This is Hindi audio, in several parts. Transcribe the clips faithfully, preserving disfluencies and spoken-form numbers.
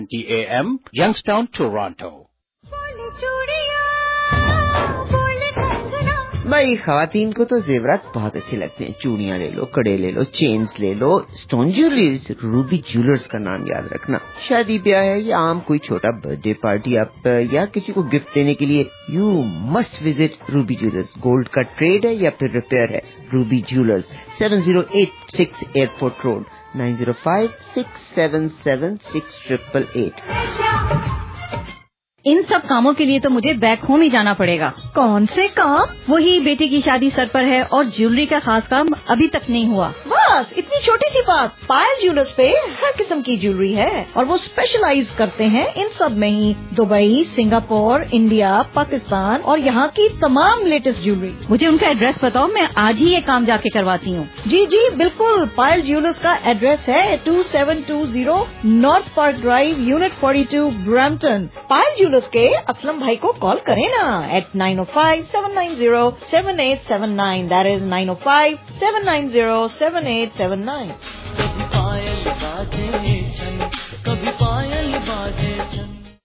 A M, Youngstown, Toronto. भाई खवातीन को तो जेवरात बहुत अच्छे लगते हैं। चूड़ियां ले लो, कड़े ले लो, चेन्स ले लो, स्टोन ज्वेलरी। रूबी ज्वेलर्स का नाम याद रखना। शादी ब्याह है या आम कोई छोटा बर्थडे पार्टी आप या किसी को गिफ्ट देने के लिए you must visit Ruby jewellers. Gold का ट्रेड है या फिर रिपेयर है, Ruby jewellers, seven zero eight six airport road, nine zero five six seven seven six triple eight. इन सब कामों के लिए तो मुझे बैक होम ही जाना पड़ेगा। कौन से काम? वही बेटे की शादी सर पर है और ज्वेलरी का खास काम अभी तक नहीं हुआ। बस इतनी छोटी सी बात। पायल ज्वेलर्स पे हर किस्म की ज्वेलरी है और वो स्पेशलाइज करते हैं इन सब में ही। दुबई, सिंगापुर, इंडिया, पाकिस्तान और यहाँ की तमाम लेटेस्ट ज्वेलरी। मुझे उनका एड्रेस बताओ, मैं आज ही ये काम जाके करवाती हूँ। जी जी बिल्कुल। पायल ज्वेलर्स का एड्रेस है two seven two zero north park drive, unit forty two, Brampton. Payal के असलम भाई को कॉल करें ना eight nine O five seven nine zero seven eight seven nine. That is nine O five seven nine zero seven eight seven nine. कभी पायल बाजे छन, कभी पायल बाजे छन।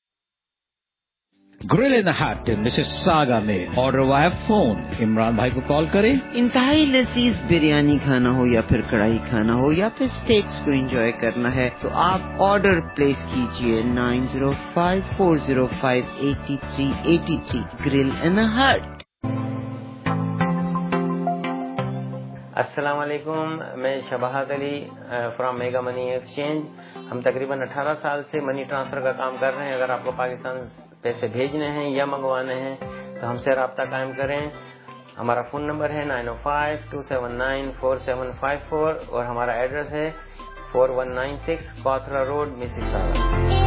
Grill in the Hut in Mississauga में ऑर्डर वाया फोन। इमरान भाई को कॉल करें। इंतहाई लजीज बिरयानी खाना हो या फिर कढ़ाई खाना हो या फिर स्टेक्स को एंजॉय करना है तो आप ऑर्डर प्लेस कीजिए nine zero five four zero five eighty three eighty three. Grill in the hut. अस्सलाम वालेकुम, मैं Shabahat Ali from mega money exchange. हम तकरीबन अठारह साल से मनी ट्रांसफर का काम कर रहे हैं। अगर आपको पाकिस्तान पैसे भेजने हैं या मंगवाने हैं तो हमसे रब्ता कायम करें। हमारा फ़ोन नंबर है nine O five two seven nine four seven five four और हमारा एड्रेस है four one nine six Cawthra road, Mississauga.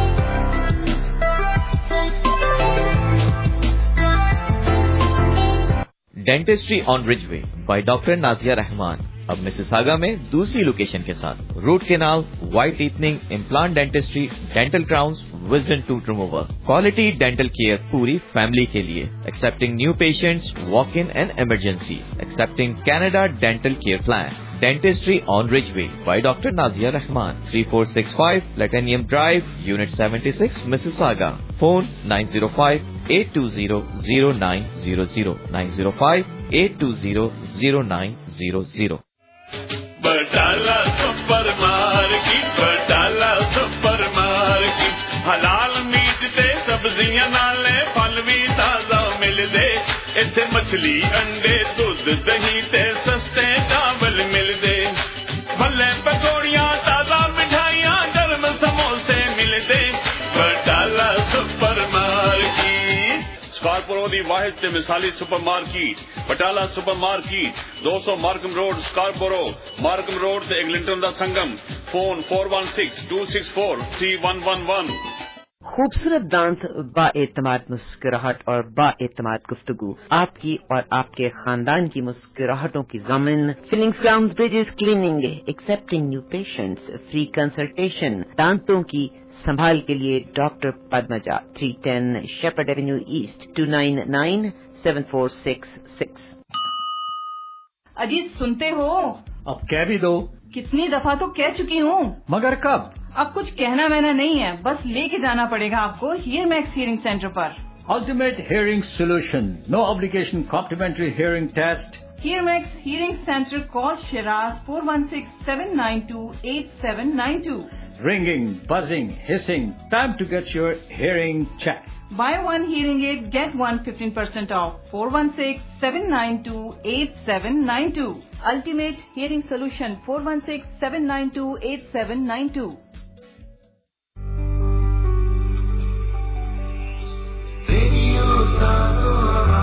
Dentistry on Ridgeway by doctor Nazia Rahman अब मिसिसागा में दूसरी लोकेशन के साथ root canal, white teething, implant dentistry, dental crowns, wisdom tooth remover, quality dental care पूरी फैमिली के लिए। Accepting new patients, walk in and emergency, accepting Canada dental care plan. Dentistry on Ridgeway by doctor Nazia Rahman, three four six five platinum drive, unit seventy six, Mississauga. Phone nine zero five eight two zero zero nine zero zero, nine zero five eight two zero zero nine zero zero. Batala super market, Batala super market, हलाल मीट ते सब्जियां नाले फल भी ताजा मिलदे। इत्थे मछली, अंडे, दूध, दही ते सस्ते चावल मिलदे। भले पकौड़ियां, ताजा मिठाइयां, गर्म समोसे मिलदे। बटाला सुपर मार्केट स्कारपोरो दी वाहिद ते मिसाली super market. Batala super market दो सौ Markham road, Scarborough. Markham road ते एग्लिंटन दा संगम। Phone four one six two six four three one one one. खूबसूरत दांत, बाएतमाद मुस्कुराहट और बाएतमाद गुफ्तगू, आपकी और आपके खानदान की मुस्कुराहटों की ज़मीन। Fillings, crowns, bridges, cleaning, accepting new patients, free consultation. दांतों की संभाल के लिए doctor Padmaja, three ten Sheppard avenue east, two nine nine seven four six six. Ajit सुनते हो? अब कह भी दो। कितनी दफा तो कह चुकी हूँ। मगर कब? अब कुछ कहना वहना नहीं है, बस लेके जाना पड़ेगा आपको हियर मैक्स हियरिंग सेंटर पर। Ultimate hearing solution, no obligation, complimentary hearing test. Hear max hearing centre, call Shiraz four one six seven nine two eight seven nine two. Ringing, buzzing, hissing, time to get your hearing checked. Buy one hearing aid, get one fifteen percent off. four one six seven nine two eight seven nine two. Ultimate Hearing Solution, four one six seven nine two eight seven nine two. Radio Sahara,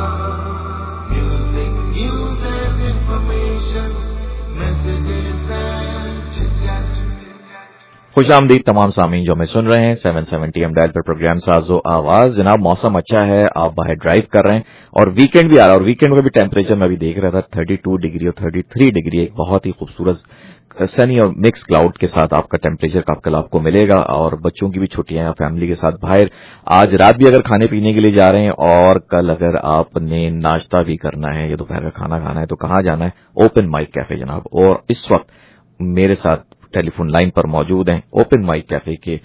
music, news and information, messages and chit-chat. खुश आमदीद तमाम सामीन जो हमें सुन रहे हैं सेवन सेवेंटी एम डायल पर प्रोग्राम साजो आवाज। जनाब मौसम अच्छा है, आप बाहर ड्राइव कर रहे हैं और वीकेंड भी आ रहा है और वीकेंड का भी टेम्परेचर मैं भी देख रहा था थर्टी टू डिग्री और थर्टी थ्री डिग्री। एक बहुत ही खूबसूरत सनी और मिक्स क्लाउड के साथ आपका टेम्परेचर का कल आपको मिलेगा। और बच्चों की भी छुट्टियां हैं, फैमिली के साथ बाहर आज रात भी अगर खाने पीने के लिए जा रहे हैं और कल अगर आपने नाश्ता भी करना है या दोपहर का खाना खाना है तो कहाँ जाना है? ओपन माइक कैफे जनाब। और इस वक्त मेरे साथ टेलीफोन लाइन पर मौजूद हैं ओपन माइक कैफे के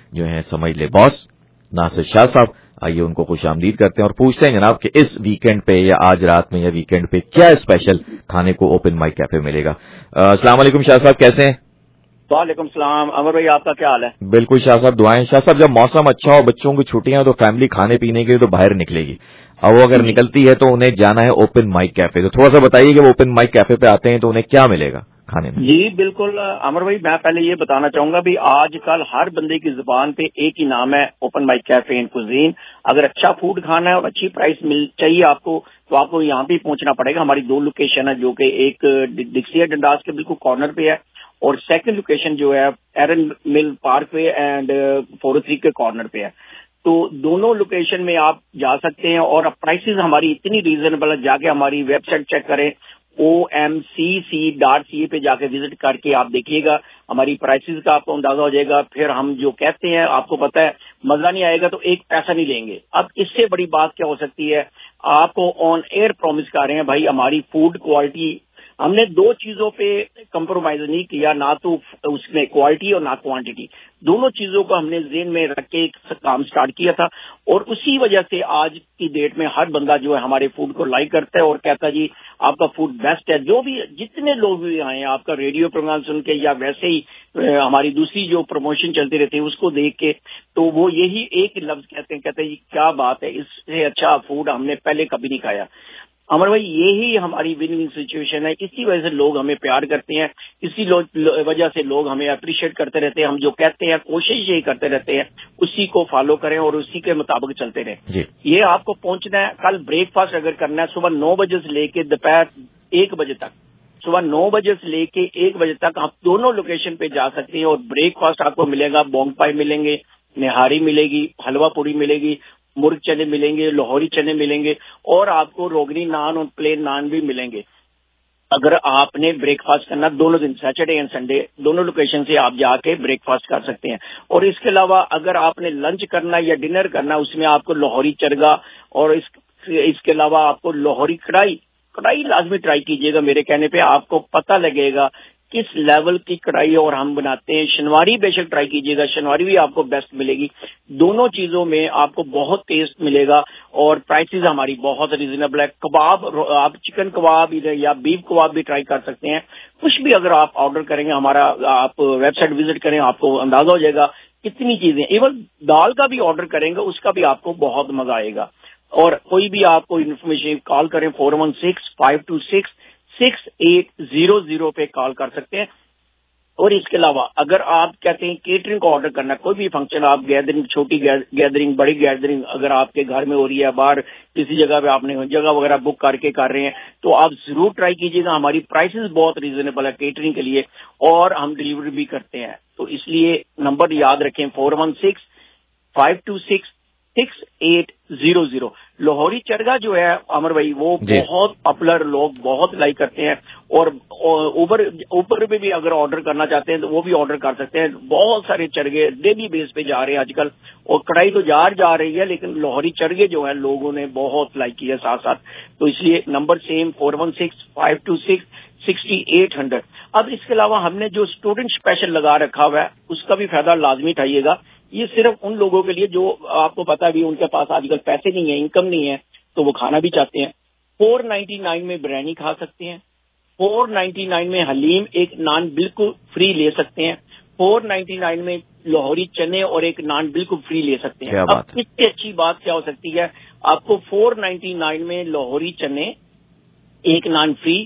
जो है समझ ले बॉस नासिर शाह साहब। आइए उनको खुशामदीद करते हैं और पूछते हैं जनाब कि इस वीकेंड पे या आज रात में या वीकेंड पे क्या स्पेशल खाने को ओपन माइक कैफे मिलेगा। अस्सलाम वालेकुम शाह साहब, कैसे हैं? वालेकुम सलाम अमर भाई, आपका क्या हाल है? बिल्कुल शाह साहब, दुआएं। शाह साहब, जब मौसम अच्छा हो, बच्चों की छुट्टियां तो फैमिली खाने पीने के लिए तो बाहर निकलेगी। अब वो अगर निकलती है तो उन्हें जाना है ओपन माइक कैफे, तो थोड़ा सा बताइए कि वो ओपन माइक कैफे पे आते हैं तो उन्हें क्या मिलेगा खाने में? जी बिल्कुल अमर भाई, मैं पहले ये बताना चाहूंगा भी आजकल हर बंदे की जुबान पे एक ही नाम है, open mic cafe and cuisine. अगर अच्छा फूड खाना है और अच्छी प्राइस मिल चाहिए आपको तो आपको यहाँ पे पहुंचना पड़ेगा। हमारी दो लोकेशन है, जो कि एक डिक्सिया डंडास के बिल्कुल कॉर्नर पे है और सेकंड लोकेशन जो है एरन मिल पार्क पे एंड फोर ओ थ्री के कॉर्नर पे है। तो दोनों लोकेशन में आप जा सकते हैं और प्राइसेस हमारी इतनी रीजनेबल है, जाके हमारी वेबसाइट चेक करें ओ M C C dot C A पे जाके विजिट करके आप देखिएगा, हमारी प्राइसेस का आपको अंदाजा हो जाएगा। फिर हम जो कहते हैं आपको पता है, मजा नहीं आएगा तो एक पैसा नहीं लेंगे। अब इससे बड़ी बात क्या हो सकती है, आपको ऑन एयर प्रॉमिस कर रहे हैं भाई हमारी फूड क्वालिटी, हमने दो चीजों पे कंप्रोमाइज नहीं किया, ना तो उसमें क्वालिटी और ना क्वांटिटी, दोनों चीजों को हमने जेन में रख के काम स्टार्ट किया था। और उसी वजह से आज की डेट में हर बंदा जो है हमारे फूड को लाइक करता है और कहता है जी आपका फूड बेस्ट है। जो भी जितने लोग भी आए हैं आपका रेडियो प्रोग्राम सुन के या वैसे ही हमारी दूसरी जो प्रमोशन चलती रहती है उसको देख के, तो वो यही एक लफ्ज कहते हैं, कहते हैं क्या बात है, इससे अच्छा फूड हमने पहले कभी नहीं खाया। अमर भाई, यही हमारी विन विन सिचुएशन है, इसी वजह से लोग हमें प्यार करते हैं, इसी वजह से लोग हमें अप्रिशिएट करते रहते हैं। हम जो कहते हैं कोशिश यही करते रहते हैं उसी को फॉलो करें और उसी के मुताबिक चलते रहें। ये आपको पहुंचना है, कल ब्रेकफास्ट अगर करना है सुबह नौ बजे से लेके दोपहर एक बजे तक, सुबह नौ बजे से लेके एक बजे तक आप दोनों लोकेशन पे जा सकते हैं और ब्रेकफास्ट आपको मिलेगा, बोंग पाई मिलेंगे, निहारी मिलेगी, हलवा पूरी मिलेगी, मुर्ग चने मिलेंगे, लाहौरी चने मिलेंगे और आपको रोगनी नान और प्लेन नान भी मिलेंगे। अगर आपने ब्रेकफास्ट करना दोनों दिन, सैटरडे एंड संडे, दोनों लोकेशन से आप जाके ब्रेकफास्ट कर सकते हैं। और इसके अलावा अगर आपने लंच करना या डिनर करना, उसमें आपको लाहौरी चरगा और इस, इसके अलावा आपको लाहौरी कढ़ाई कढ़ाई लाजमी ट्राई कीजिएगा। मेरे कहने पे आपको पता लगेगा किस लेवल की कढ़ाई और हम बनाते हैं। शनवारी बेशक ट्राई कीजिएगा, शनवारी भी आपको बेस्ट मिलेगी। दोनों चीजों में आपको बहुत टेस्ट मिलेगा और प्राइसेस हमारी बहुत रीजनेबल है। कबाब, आप चिकन कबाब या बीफ कबाब भी ट्राई कर सकते हैं। कुछ भी अगर आप ऑर्डर करेंगे, हमारा आप वेबसाइट विजिट करें, आपको अंदाजा हो जाएगा कितनी चीजें। इवन दाल का भी ऑर्डर करेंगे उसका भी आपको बहुत मजा आएगा। और कोई भी आपको इन्फॉर्मेशन कॉल करें four one six five two six six eight zero zero पे कॉल कर सकते हैं। और इसके अलावा अगर आप कहते हैं केटरिंग का ऑर्डर करना, कोई भी फंक्शन, आप गैदरिंग, छोटी गैदरिंग, बड़ी गैदरिंग अगर आपके घर में हो रही है, बाहर किसी जगह पे आपने जगह वगैरह बुक करके कर रहे हैं, तो आप जरूर ट्राई कीजिएगा। हमारी प्राइसेस बहुत रीजनेबल है केटरिंग के लिए और हम डिलीवरी भी करते हैं। तो इसलिए नंबर याद रखें four one six five two six six eight zero zero. Lahori chargha जो है अमर भाई वो बहुत पॉपुलर, लोग बहुत लाइक करते हैं। और ऊबर ऊबर पे भी अगर ऑर्डर करना चाहते हैं तो वो भी ऑर्डर कर सकते हैं। बहुत सारे चरगे डेली बेस पे जा रहे हैं आजकल, और कढ़ाई तो जार जा रही है लेकिन लाहौरी चरगे जो है लोगों ने बहुत लाइक किया साथ साथ। तो इसलिए number same four one six five two six sixty eight hundred. अब इसके अलावा हमने जो स्टूडेंट स्पेशल लगा रखा हुआ है उसका भी फायदा लाजमी उठाइएगा। ये सिर्फ उन लोगों के लिए जो आपको पता भी उनके पास आजकल पैसे नहीं है, इनकम नहीं है, तो वो खाना भी चाहते हैं। फोर नाइन्टी नाइन में बिरयानी खा सकते हैं, फोर नाइन्टी नाइन में हलीम एक नान बिल्कुल फ्री ले सकते हैं, फोर नाइन्टी नाइन में लाहौरी चने और एक नान बिल्कुल फ्री ले सकते हैं। अब इससे अच्छी बात क्या हो सकती है, आपको फोर नाइन्टी नाइन में लाहौरी चने, एक नान फ्री,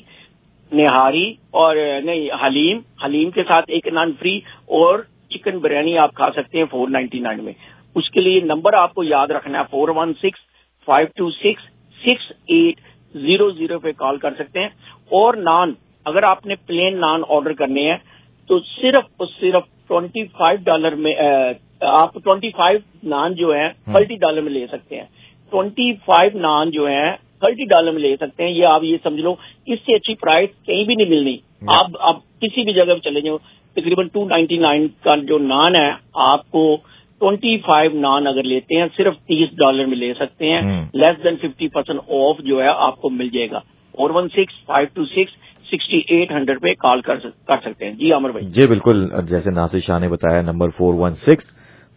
निहारी और नहीं हलीम, हलीम के साथ एक नान फ्री और चिकन बिरयानी आप खा सकते हैं फोर नाइन्टी नाइन में। उसके लिए नंबर आपको याद रखना है four one six five two six six eight zero zero पे कॉल कर सकते हैं। और नान, अगर आपने प्लेन नान ऑर्डर करने हैं तो सिर्फ और सिर्फ ट्वेंटी फाइव डॉलर में आ, आप ट्वेंटी फाइव नान जो है थर्टी डॉलर में ले सकते हैं। ट्वेंटी फाइव नान जो है थर्टी डॉलर में ले सकते हैं। ये आप ये समझ लो, इससे अच्छी प्राइस कहीं भी नहीं मिलनी। आप आप किसी भी जगह पे चले जाओ, तकरीबन टू नाइन्टी नाइन का जो नान है आपको ट्वेंटी फाइव नान अगर लेते हैं सिर्फ तीस डॉलर में ले सकते हैं। Less than fifty percent off जो है आपको मिल जाएगा। Four one six five two six sixty eight hundred पे कॉल कर कर सकते हैं। जी आमिर भाई। जी बिल्कुल, जैसे नासिर शाह ने बताया, number four one six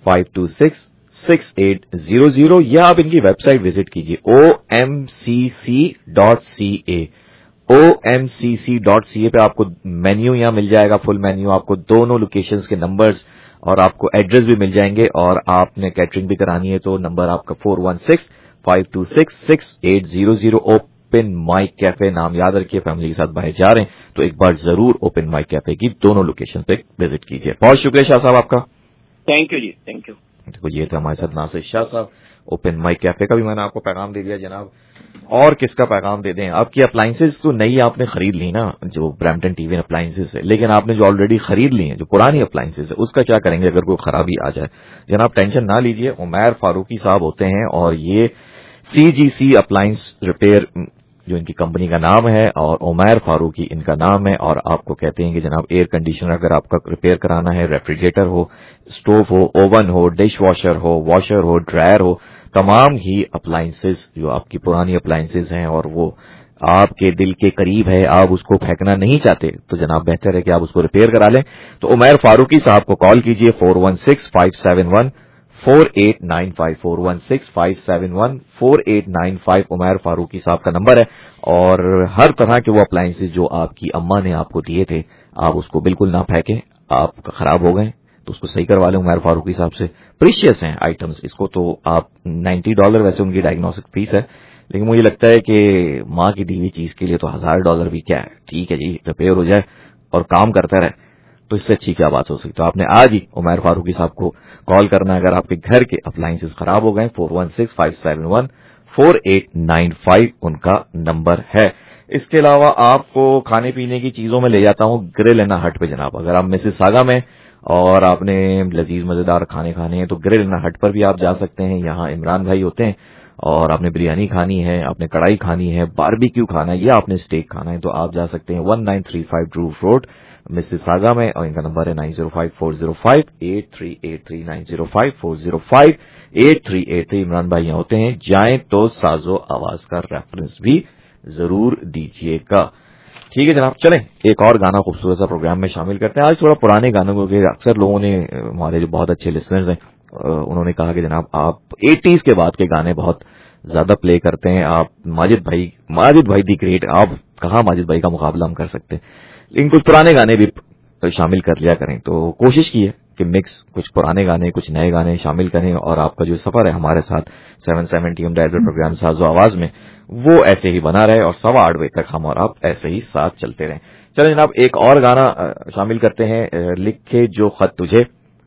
five two six six eight zero zero, या आप इनकी वेबसाइट विजिट कीजिए O M C C dot C A. O M C C dot C A पे आपको मेन्यू यहाँ मिल जाएगा, फुल मेन्यू, आपको दोनों लोकेशंस के नंबर्स और आपको एड्रेस भी मिल जाएंगे। और आपने कैटरिंग भी करानी है तो नंबर आपका four one six five two six six eight zero zero. Open mic cafe नाम याद रखिए, फैमिली के साथ बाहर जा रहे हैं तो एक बार जरूर ओपन माइक कैफे की दोनों लोकेशन पे विजिट कीजिए। बहुत शुक्रिया शाह साहब आपका। Thank you ji, thank you. देखो ये थे हमारे साथ नासिर शाह साहब। ओपन माइक कैफे का भी मैंने आपको पैगाम दे दिया जनाब, और किसका पैगाम दे दें। आपकी अप्लायंसेस तो नई आपने खरीद ली ना, जो ब्रैम्पटन टीवी अप्लायंसेस है, लेकिन आपने जो ऑलरेडी खरीद ली है, जो पुरानी अप्लायंसेस है, उसका क्या करेंगे अगर कोई खराबी आ जाए। जनाब टेंशन ना लीजिए, उमैर फारूकी साहब होते हैं और ये सी जी सी अप्लायंस रिपेयर जो इनकी कंपनी का नाम है और उमैर फारूकी इनका नाम है। और आपको कहते हैं कि जनाब एयर कंडीशनर अगर आपका रिपेयर कराना है, रेफ्रिजरेटर हो, स्टोव हो, ओवन हो, डिश वॉशर हो, वॉशर हो, ड्रायर हो, तमाम ही अप्लायंसेस जो आपकी पुरानी अप्लायंसेस हैं और वो आपके दिल के करीब है, आप उसको फेंकना नहीं चाहते, तो जनाब बेहतर है कि आप उसको रिपेयर करा लें। तो उमैर फारूकी साहब को कॉल कीजिए four one six five seven one four eight nine five, four one six five seven one four eight nine five Umair Farooqui साहब का नंबर है। और हर तरह के वो अप्लायंसेस जो आपकी अम्मा ने आपको दिए थे, आप उसको बिल्कुल ना फेंकें, आप खराब हो गए तो उसको सही करवा लें उमैर फारूकी साहब से। प्रीशियस हैं आइटम्स, इसको तो आप नाइन्टी डॉलर वैसे उनकी डायग्नोस्टिक फीस है, लेकिन मुझे लगता है कि माँ की दी हुई चीज के लिए तो हजार डॉलर भी क्या है, ठीक है जी, रिपेयर हो जाए और काम करता रहे तो इससे अच्छी क्या बात हो सकती। तो आपने आज ही उमैर फारूकी साहब को कॉल करना है अगर आपके घर के अप्लायंसेस खराब हो गए। Four one six five seven one four eight nine five उनका नंबर है। इसके अलावा आपको खाने पीने की चीजों में ले जाता हूं ग्रिल एंड हट पे जनाब। अगर आप मिसिसागा में और आपने लजीज मजेदार खाने खाने हैं तो ग्रिल एंड हट पर भी आप जा सकते हैं। यहाँ इमरान भाई होते हैं और आपने बिरयानी खानी है, आपने कढ़ाई खानी है, बारबेक्यू खाना है या आपने स्टेक खाना है तो आप जा सकते हैं one nine three five drew road Mississauga में, और इनका नंबर है nine zero five four zero five eight three eight three nine zero five four zero five eight three eight three. Imran भाई यहाँ होते हैं। जाएं तो साजो आवाज का रेफरेंस भी जरूर दीजिएगा। ठीक है जनाब, चलें एक और गाना खूबसूरत सा प्रोग्राम में शामिल करते हैं। आज थोड़ा पुराने गानों को, अक्सर लोगों ने, हमारे जो बहुत अच्छे लिसनर्स हैं, उन्होंने कहा कि जनाब आप एटीज के बाद के गाने बहुत ज्यादा प्ले करते हैं। आप माजिद भाई माजिद भाई दी ग्रेट, आप कहाँ माजिद भाई का मुकाबला हम कर सकते हैं, लेकिन कुछ पुराने गाने भी शामिल कर लिया करें। तो कोशिश की है कि मिक्स कुछ पुराने गाने कुछ नए गाने शामिल करें और आपका जो सफर है हमारे साथ seven seventy M director program साजो आवाज में वो ऐसे ही बना रहे और सवा आठ बजे तक हम और आप ऐसे ही साथ चलते रहें। चलें जनाब एक और गाना शामिल करते हैं, लिखे जो खत तुझे।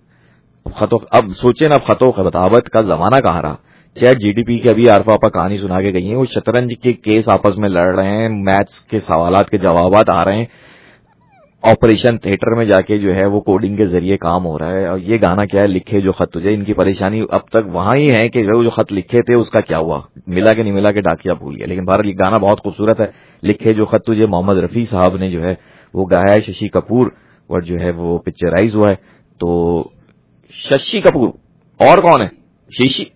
खतों अब सोचे ना, खतों खतावत का जमाना कहाँ रहा। चैट जीडीपी की अभी आरफा आपा कहानी सुना के गई है, वो शतरंज के केस आपस में लड़ रहे हैं, मैथ्स के सवालात के जवाबात आ रहे हैं, ऑपरेशन थिएटर में जाके जो है वो कोडिंग के जरिए काम हो रहा है। और ये गाना क्या है, लिखे जो खत तुझे। इनकी परेशानी अब तक वहां ही है कि जो खत लिखे थे उसका क्या हुआ, मिला के नहीं मिला के डाकिया भूल गया। लेकिन बहरहाल ये गाना बहुत खूबसूरत है, लिखे जो खत तुझे। मोहम्मद रफी साहब ने जो है वो गाया है, शशि कपूर और जो है वो पिक्चराइज हुआ है। तो शशि कपूर और कौन है, शशि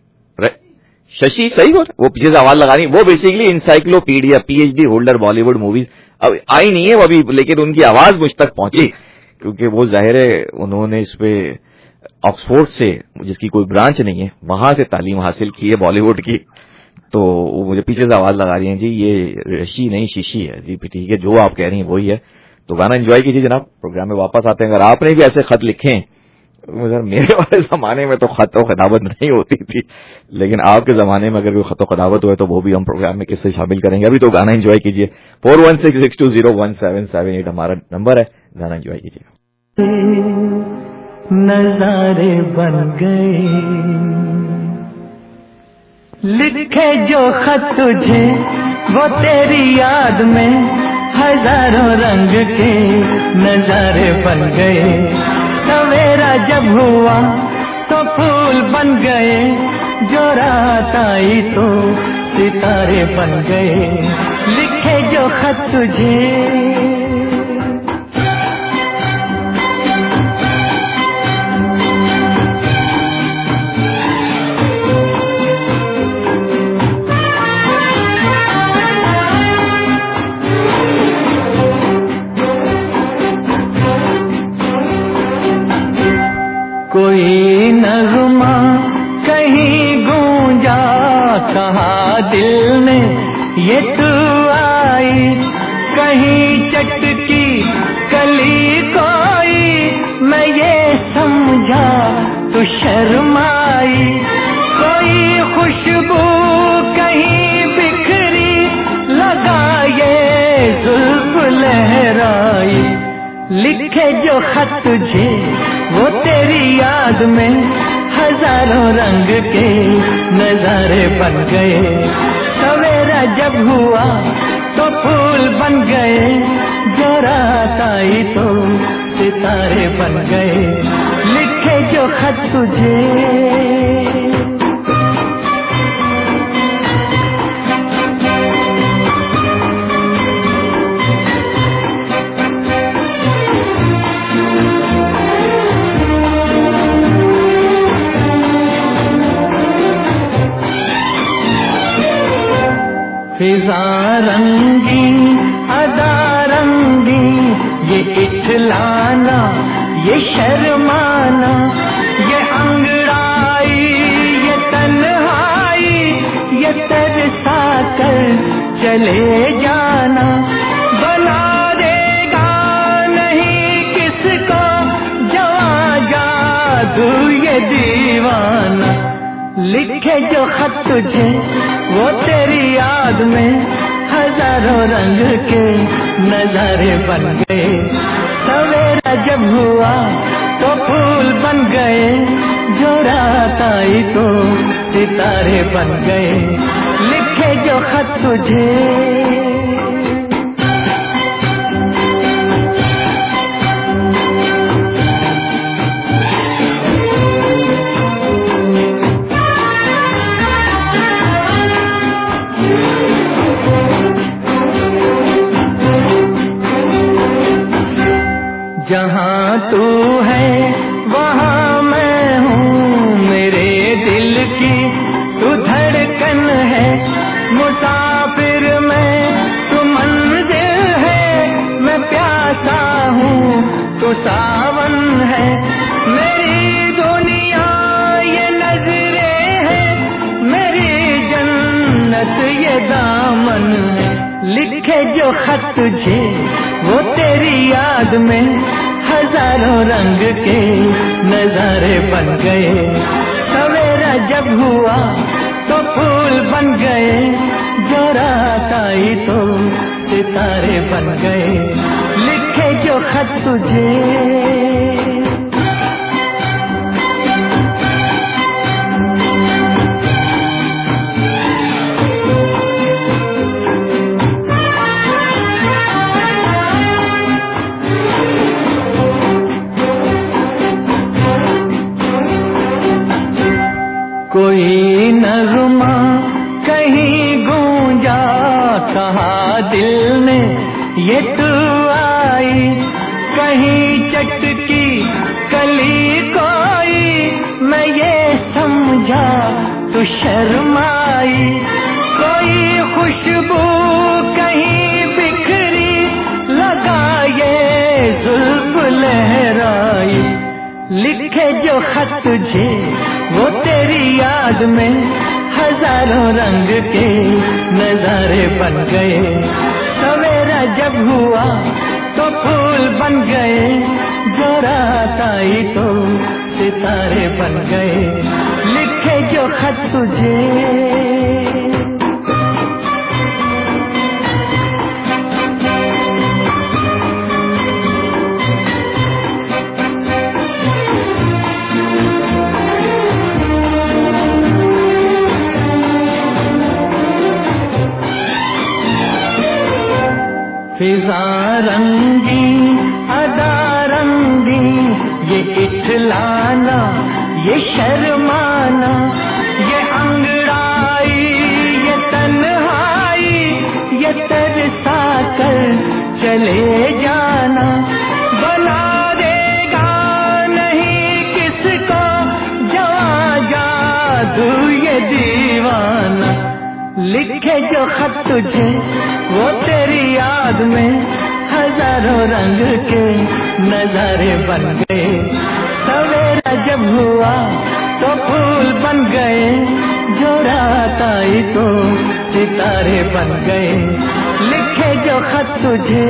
शशि सही हो, वो पीछे से आवाज लगानी, वो basically encyclopedia PhD holder Bollywood movies अब आई नहीं है वो अभी, लेकिन उनकी आवाज मुझ तक पहुंची क्योंकि वो जाहिर है उन्होंने इस पे ऑक्सफोर्ड से, जिसकी कोई ब्रांच नहीं है, वहां से तालीम हासिल की है बॉलीवुड की। तो वो मुझे पीछे से आवाज लगा रही है जी ये ऋषि नहीं शीशी है जी, ठीक है जो आप कह रही हैं वही है। तो गाना एंजॉय कीजिए जनाब, प्रोग्राम में वापस आते हैं। अगर आपने भी ऐसे खत लिखे हैं, मेरे वाले जमाने में तो खत और खदावत नहीं होती थी, लेकिन आपके जमाने में अगर कोई खत और खदावत हुए तो वो भी हम प्रोग्राम में किससे शामिल करेंगे। अभी तो गाना एंजॉय कीजिए। Four one six six two zero one seven seven eight हमारा नंबर है, गाना एंजॉय कीजिए। नजारे बन गए लिखे जो खत तुझे, वो तेरी याद में हजारों रंग के नजारे बन गए। सवेरा जब हुआ तो फूल बन गए, जो रात आई तो सितारे बन गए। लिखे जो खत तुझे, कोई नगमा ये तू आई, कहीं चटकी कली कोई मैं ये समझा तू शर्माई, कोई खुशबू कहीं बिखरी लगा ये जुल्फ लहराई, लिखे जो खत तुझे वो तेरी याद में हजारों रंग के नजारे बन गए, सवेरा जब हुआ तो फूल बन गए, जो रात आई तो सितारे बन गए, लिखे जो खत तुझे। फिजा रंगी अदा रंगी, ये इठलाना ये शर्माना, ये अंगड़ाई ये तन्हाई, ये तरसा कर चले जाना, बना देगा नहीं किसको जवां जादू ये दीवाना, लिखे जो खत तुझे वो तेरी याद में हजारों रंग के नजारे बन गए, सवेरा जब हुआ तो फूल बन गए, जो रात आई तो सितारे बन गए, लिखे जो खत तुझे। जहाँ तू है वहाँ मैं हूँ, मेरे दिल की तू धड़कन है, मुसाफिर मैं तू मंजिल है, मैं प्यासा हूँ तू सावन है, मेरी दुनिया ये नजरें है, मेरी जन्नत ये दामन है, लिखे जो खत तुझे वो तेरी याद में हजारों रंग के नजारे बन गए, सवेरा जब हुआ तो फूल बन गए, जो रात आई तो सितारे बन गए, लिखे जो खत तुझे। कोई नगमा कहीं गूंजा, कहा दिल ने ये तू आई, कहीं चटकी कली कोई मैं ये समझा तू शर्माई, कोई खुशबू कहीं बिखरी लगा ये जुल्फ लहराई, लिखे जो खत तुझे वो तेरी याद में हजारों रंग के नजारे बन गए, सवेरा जब हुआ तो फूल बन गए, जो रात आई तो सितारे बन गए, लिखे जो खत तुझे। फिजा रंगी अदा रंगी, ये इठलाना ये शर्माना, ये अंगड़ाई ये तन्हाई, ये तरसा कर चले जाना, बना देगा नहीं किसको जवां जादू ये दीवाना, लिखे जो खत तुझे वो तेरी याद में हजारों रंग के नजारे बन गए, सवेरा जब हुआ तो फूल बन गए, जो रात आई तो सितारे बन गए, लिखे जो खत तुझे।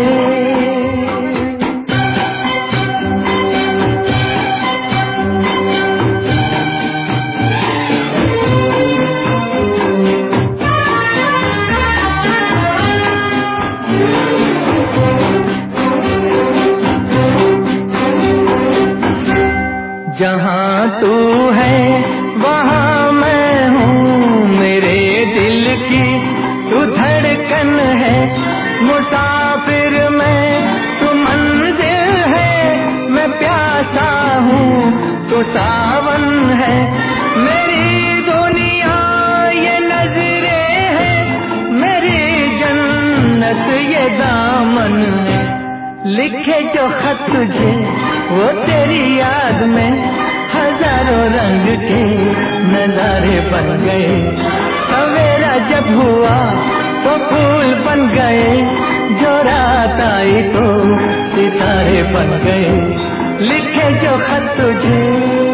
जहाँ तू है वहाँ मैं हूँ, मेरे दिल की तू धड़कन है, मुसाफिर मैं तू मंजिल है, मैं प्यासा हूँ तू सावन है, मेरी दुनिया ये नजरें है, मेरी जन्नत ये दामन है, लिखे जो खत तुझे वो तेरी याद में हजारों रंग के नजारे बन गए, सवेरा जब हुआ तो फूल बन गए, जो रात आई तो सितारे बन गए, लिखे जो खत तुझे।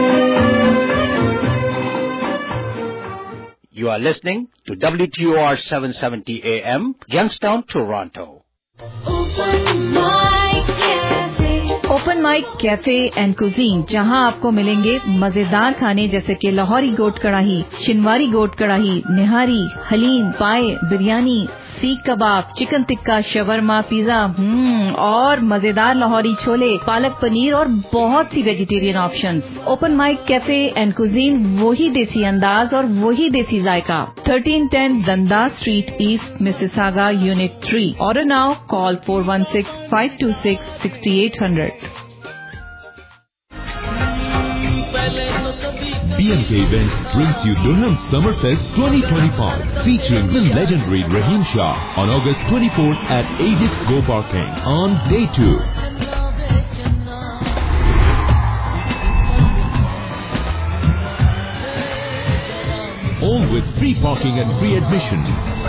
You are listening to W T O R seven seventy A M, Youngstown, Toronto. Open mic cafe and cuisine, जहां आपको मिलेंगे मजेदार खाने जैसे कि लाहौरी गोट कढ़ाई, शिनवारी गोट कढ़ाई, निहारी, haleem, paya, biryani, seekh kebab, chicken tikka, shawarma, pizza, हम्म और मजेदार लाहौरी छोले, पालक पनीर और बहुत सी vegetarian options. Open mic cafe and cuisine, वही देसी अंदाज और वही देसी जायका। Thirteen ten Dundas street east, Mississauga, unit three. Order now, call four one six five two six six eight hundred. B M K Events brings you Durham Summerfest twenty twenty-five, featuring the legendary Raheem Shah on August twenty-fourth at Aegis Go Parking on day two. All with free parking and free admission.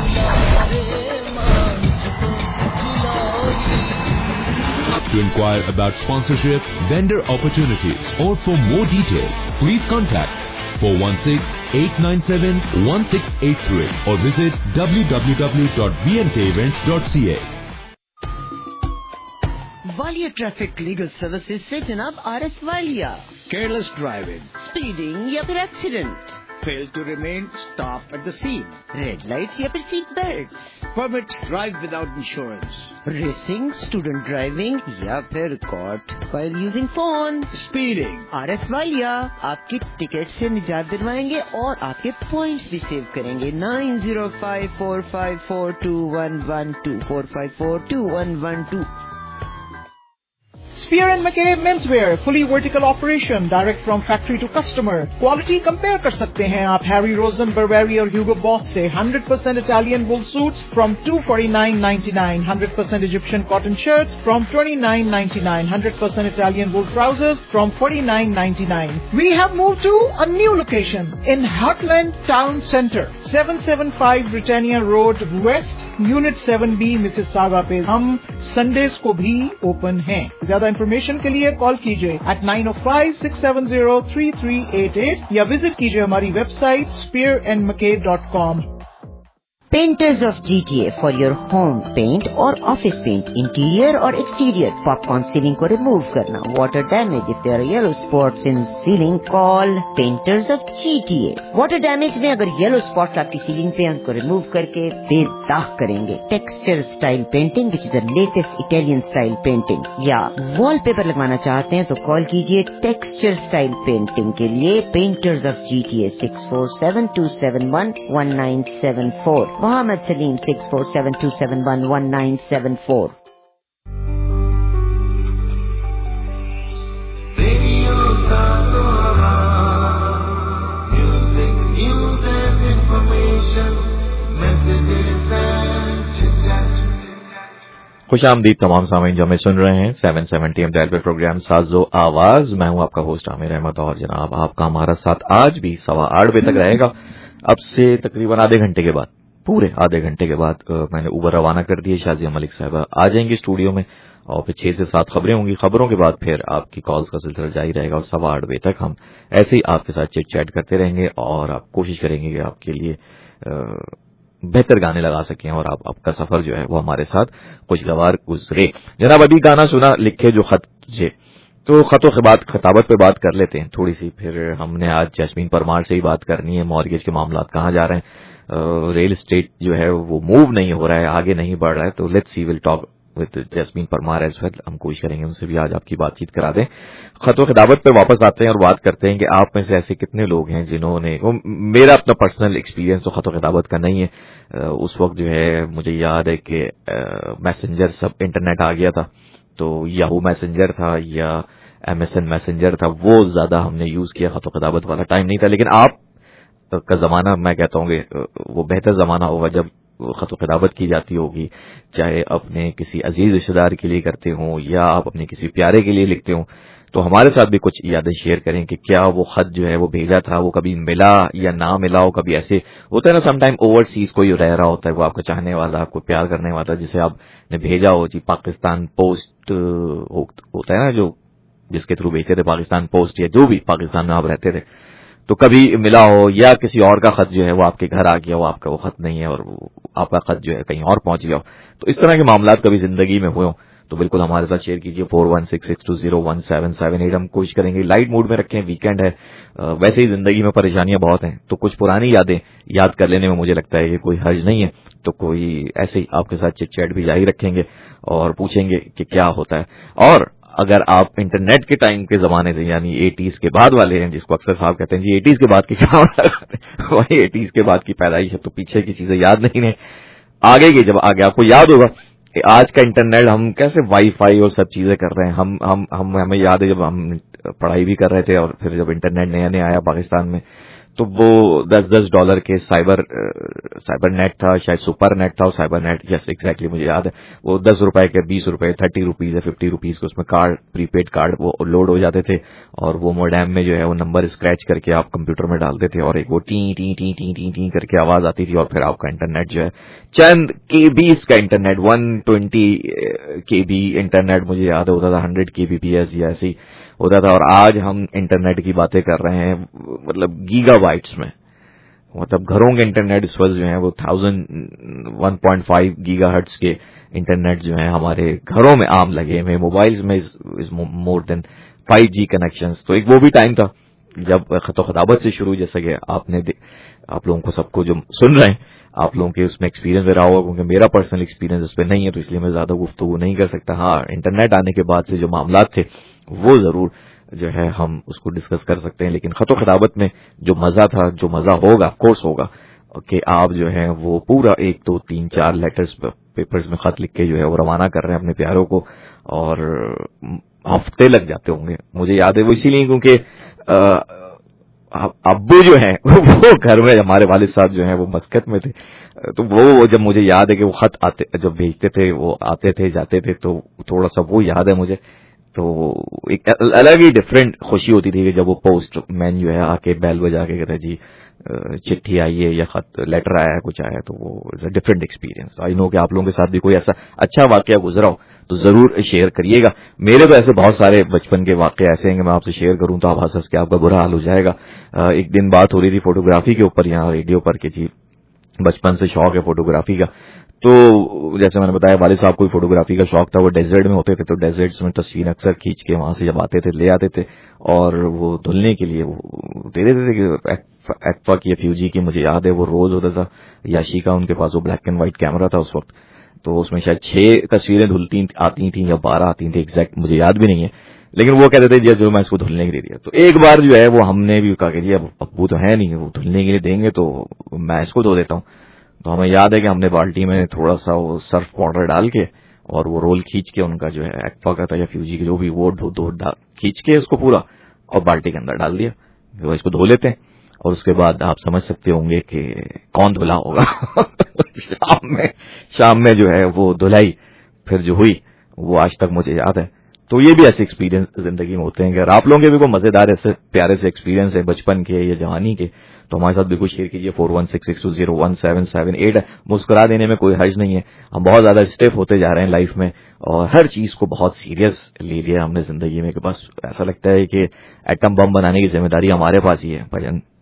To inquire about sponsorship, vendor opportunities, or for more details, please contact four one six, eight nine seven, one six eight three or visit w w w dot b n k events dot c a. Walia traffic legal services से जनाब R S Walia. Careless driving, speeding या फिर accident, fail to remain, stop at the scene, red light या फिर seat belt, permit drive without insurance, racing, student driving या फिर caught while using phone, speeding. R S Walia आपकी टिकट से निजात दिलवाएंगे और आपके पॉइंट्स भी सेव करेंगे। Nine zero five four five four two one one two four five four two one one two. Spear and Mackay Menswear, fully vertical operation, direct from factory to customer. Quality compare कर सकते हैं आप Harry Rosen, Burberry और Hugo Boss से। one hundred percent Italian wool suits from two forty-nine ninety-nine, one hundred percent Egyptian cotton shirts from twenty-nine ninety-nine, one hundred percent Italian wool trousers from forty-nine ninety-nine. We have moved to a new location in Heartland Town Centre, seven seventy-five Britannia Road West, Unit seven B, Mississauga पे हम Sundays को भी open हैं। ज्यादा इन्फॉर्मेशन के लिए कॉल कीजिए eight nine O five six seven zero three three eight eight या विजिट कीजिए हमारी website Spear and Mackay dot com. Painters of G T A for your home paint और office paint, interior और exterior, popcorn ceiling को remove करना, water damage, if there are yellow spots in ceiling, call Painters of G T A. Water damage में अगर yellow spots आपकी ceiling पे उनको remove करके बेदाग करेंगे, texture style painting which is the latest Italian style painting, या wallpaper लगवाना चाहते हैं तो call कीजिए texture style painting के लिए Painters of G T A six four seven two seven one one nine seven four, Mohammed Salim six four seven two seven one one nine seven four. Radio Satora, music, news and information, messages and chit-chat. खुश आमदीद तमाम सामीन जो हमें सुन रहे हैं सेवन सेवेंटी एम डायल पे प्रोग्राम साजो आवाज। मैं हूं आपका होस्ट आमिर अहमद और जनाब आपका हमारा साथ आज भी सवा आठ बजे तक रहेगा। अब से तकरीबन आधे घंटे के बाद, पूरे आधे घंटे के बाद मैंने उबर रवाना कर दिए। शाजिया मलिक साहबा आ जाएंगी स्टूडियो में और फिर छह से सात खबरें होंगी। खबरों के बाद फिर आपकी कॉल्स का सिलसिला जारी रहेगा और सवा आठ बजे तक हम ऐसे ही आपके साथ चिट चैट करते रहेंगे और आप कोशिश करेंगे कि आपके लिए बेहतर गाने लगा सकें और आप आपका सफर जो है वो हमारे साथ खुशगवार गुजरे। जनाब अभी गाना सुना लिखे जो खत तुझे, तो खतों के बाद खताबत पे बात कर लेते हैं थोड़ी सी। फिर हमने आज जैस्मीन परमार से ही बात करनी है, मॉर्गेज के मामला कहाँ जा रहे हैं, रियल एस्टेट जो है वो मूव नहीं हो रहा है, आगे नहीं बढ़ रहा है। तो let's see, will talk with Jasmine Parmar as well. हम कोशिश करेंगे उनसे भी आज आपकी बातचीत करा दें। खतों खिताबत पे वापस आते हैं और बात करते हैं कि आप में से ऐसे कितने लोग हैं जिन्होंने, मेरा अपना पर्सनल एक्सपीरियंस तो खतों खिताबत का नहीं है। उस वक्त जो है मुझे याद है कि मैसेंजर सब इंटरनेट आ गया था, तो याहू मैसेंजर था या एमएसएन मैसेंजर था, वो ज्यादा हमने यूज किया, खतों खिताबत वाला टाइम नहीं था। लेकिन आप का जमाना, मैं कहता हूँ वो बेहतर जमाना होगा जब खतों खिताबत की जाती होगी, चाहे अपने किसी अजीज रिश्तेदार के लिए करते हो या आप अपने किसी प्यारे के लिए लिखते हो। तो हमारे साथ भी कुछ यादें शेयर करें कि क्या वो खत जो है वो भेजा था वो कभी मिला या ना मिला हो। कभी ऐसे होता है ना, समटाइम ओवरसीज कोई रह रहा होता है, वो आपका चाहने वाला, आपको प्यार करने वाला, जिसे आपने भेजा हो। जी पाकिस्तान पोस्ट होता है ना, जो जिसके थ्रू भेजते थे, पाकिस्तान पोस्ट या जो भी पाकिस्तान में आप रहते थे, तो कभी मिला हो या किसी और का खत जो है वो आपके घर आ गया हो, आपका वो खत नहीं है और आपका खत जो है कहीं और पहुंच गया हो। तो इस तरह के मामलात कभी जिंदगी में हुए हो तो बिल्कुल हमारे साथ शेयर कीजिए। Four one six six two zero one seven seven eight. हम कोशिश करेंगे लाइट मूड में रखें, वीकेंड है, वैसे ही जिंदगी में परेशानियां बहुत हैं, तो कुछ पुरानी यादें याद कर लेने में मुझे लगता है कि कोई हर्ज नहीं है। तो कोई ऐसे ही आपके साथ चिट चैट भी जारी रखेंगे और पूछेंगे कि क्या होता है। और अगर आप इंटरनेट के टाइम के जमाने से, यानी एटीज के बाद वाले हैं, जिसको अक्सर साहब कहते हैं जी एटीज के बाद की क्या वही एटीज के बाद की पैदाइश है, तो पीछे की चीजें याद नहीं है, आगे की जब आगे आपको याद होगा कि आज का इंटरनेट हम कैसे वाईफाई और सब चीजें कर रहे हैं। हम हम हम हमें याद है जब हम पढ़ाई भी कर रहे थे और फिर जब इंटरनेट नया नया आया पाकिस्तान में, तो वो दस दस डॉलर के साइबर साइबर नेट था, शायद सुपर नेट था, और साइबर नेट, यस एग्जैक्टली मुझे याद है, वो दस रुपए के बीस रुपए थर्टी रुपीज या फिफ्टी रुपीज के उसमें कार्ड, प्रीपेड कार्ड वो लोड हो जाते थे और वो मोडेम में जो है वो नंबर स्क्रैच करके आप कंप्यूटर में डालते थे और एक वो टी टी टी टी टी टी करके आवाज आती थी और फिर आपका इंटरनेट जो है चंद के बीस का internet, one twenty K B internet मुझे याद है होता था, हंड्रेड के बी पी एस या ऐसी होता था। और आज हम इंटरनेट की बातें कर रहे हैं मतलब गीगाबाइट्स में, मतलब घरों के इंटरनेट इस वक्त जो है वो thousand one point five gigahertz के इंटरनेट जो है हमारे घरों में आम लगे हुए, मोबाइल्स में is more than five G connections. तो एक वो भी टाइम था जब खतो खताबत से शुरू, जैसे कि आपने आप लोगों को सबको जो सुन रहे हैं आप लोगों के उसमें एक्सपीरियंस रहा होगा, क्योंकि मेरा पर्सनल एक्सपीरियंस इस पर नहीं है तो इसलिए मैं ज्यादा गुफ्तगू नहीं कर सकता। हाँ, इंटरनेट आने के बाद से जो मामलात थे वो जरूर जो है हम उसको डिस्कस कर सकते हैं। लेकिन खतो खताबत में जो मजा था, जो मजा होगा कोर्स होगा कि आप जो है वो पूरा एक दो तीन चार लेटर्स पेपर्स में खत लिख के जो है वो रवाना कर रहे हैं अपने प्यारों को, और हफ्ते लग जाते होंगे। मुझे याद है वो इसीलिए क्योंकि अब्बू जो है वो घर में, हमारे वालिद साहब जो है वो मस्कत में थे, तो वो जब मुझे याद है कि वो खत आते जब भेजते थे, वो आते थे जाते थे, तो थोड़ा सा वो याद है मुझे। तो एक अलग ही डिफरेंट खुशी होती थी कि जब वो पोस्ट मैन जो है आके बैल बजा के कहते जी चिट्ठी आई है या खत लेटर आया है, कुछ आया है, तो वो डिफरेंट एक्सपीरियंस। आई नो कि आप लोगों के साथ भी कोई ऐसा अच्छा वाकया गुजरा हो तो जरूर शेयर करिएगा। मेरे तो ऐसे बहुत सारे बचपन के वाकये ऐसे हैं कि मैं आपसे शेयर करूं तो आप हंस हंस के आपका बुरा हाल हो जाएगा। एक दिन बात हो रही थी फोटोग्राफी के ऊपर यहाँ रेडियो पर कि जी बचपन से शौक है फोटोग्राफी का, तो जैसे मैंने बताया वालिद साहब को भी फोटोग्राफी का शौक था, वो डेजर्ट में होते थे, तो डेजर्ट्स में तस्वीर अक्सर खींच के वहां से जब आते थे ले आते थे और वो धुलने के लिए वो दे देते थे कि एक्वा की या फ्यूजी की, मुझे याद है वो रोज होता था, याशी का उनके पास वो ब्लैक एंड व्हाइट कैमरा था उस वक्त, तो उसमें शायद छह तस्वीरें धुलती आती थी या बारह आती थी, एग्जैक्ट मुझे याद भी नहीं है, लेकिन वो कहते थे जी जो मैं इसको धुलने के लिए दिया। तो एक बार जो है वो हमने भी कहा कि जी अब अब्बू तो है नहीं, वो धुलने के लिए देंगे तो मैं इसको धो देता हूँ। तो हमें याद है कि हमने बाल्टी में थोड़ा सा वो सर्फ पाउडर डाल के और वो रोल खींच के उनका जो है एक्वा का था या फ्यूजी का जो भी वो धो धो खींच के उसको पूरा और बाल्टी के अंदर डाल दिया, वो इसको धो लेते हैं। और उसके बाद आप समझ सकते होंगे कि कौन धुला होगा शाम में शाम में जो है वो धुलाई फिर जो हुई वो आज तक मुझे याद है। तो ये भी ऐसे एक्सपीरियंस जिंदगी में होते हैं। अगर आप लोगों के भी कोई मजेदार ऐसे प्यारे से एक्सपीरियंस है बचपन के या जवानी के तो हमारे साथ बिल्कुल शेयर कीजिए। Four one six six two zero one seven seven eight. मुस्कुरा देने में कोई हर्ज नहीं है, हम बहुत ज्यादा स्टिफ होते जा रहे हैं लाइफ में और हर चीज को बहुत सीरियस ले लिया हमने जिंदगी में कि बस ऐसा लगता है कि एटम बम बनाने की जिम्मेदारी हमारे पास ही है। भजन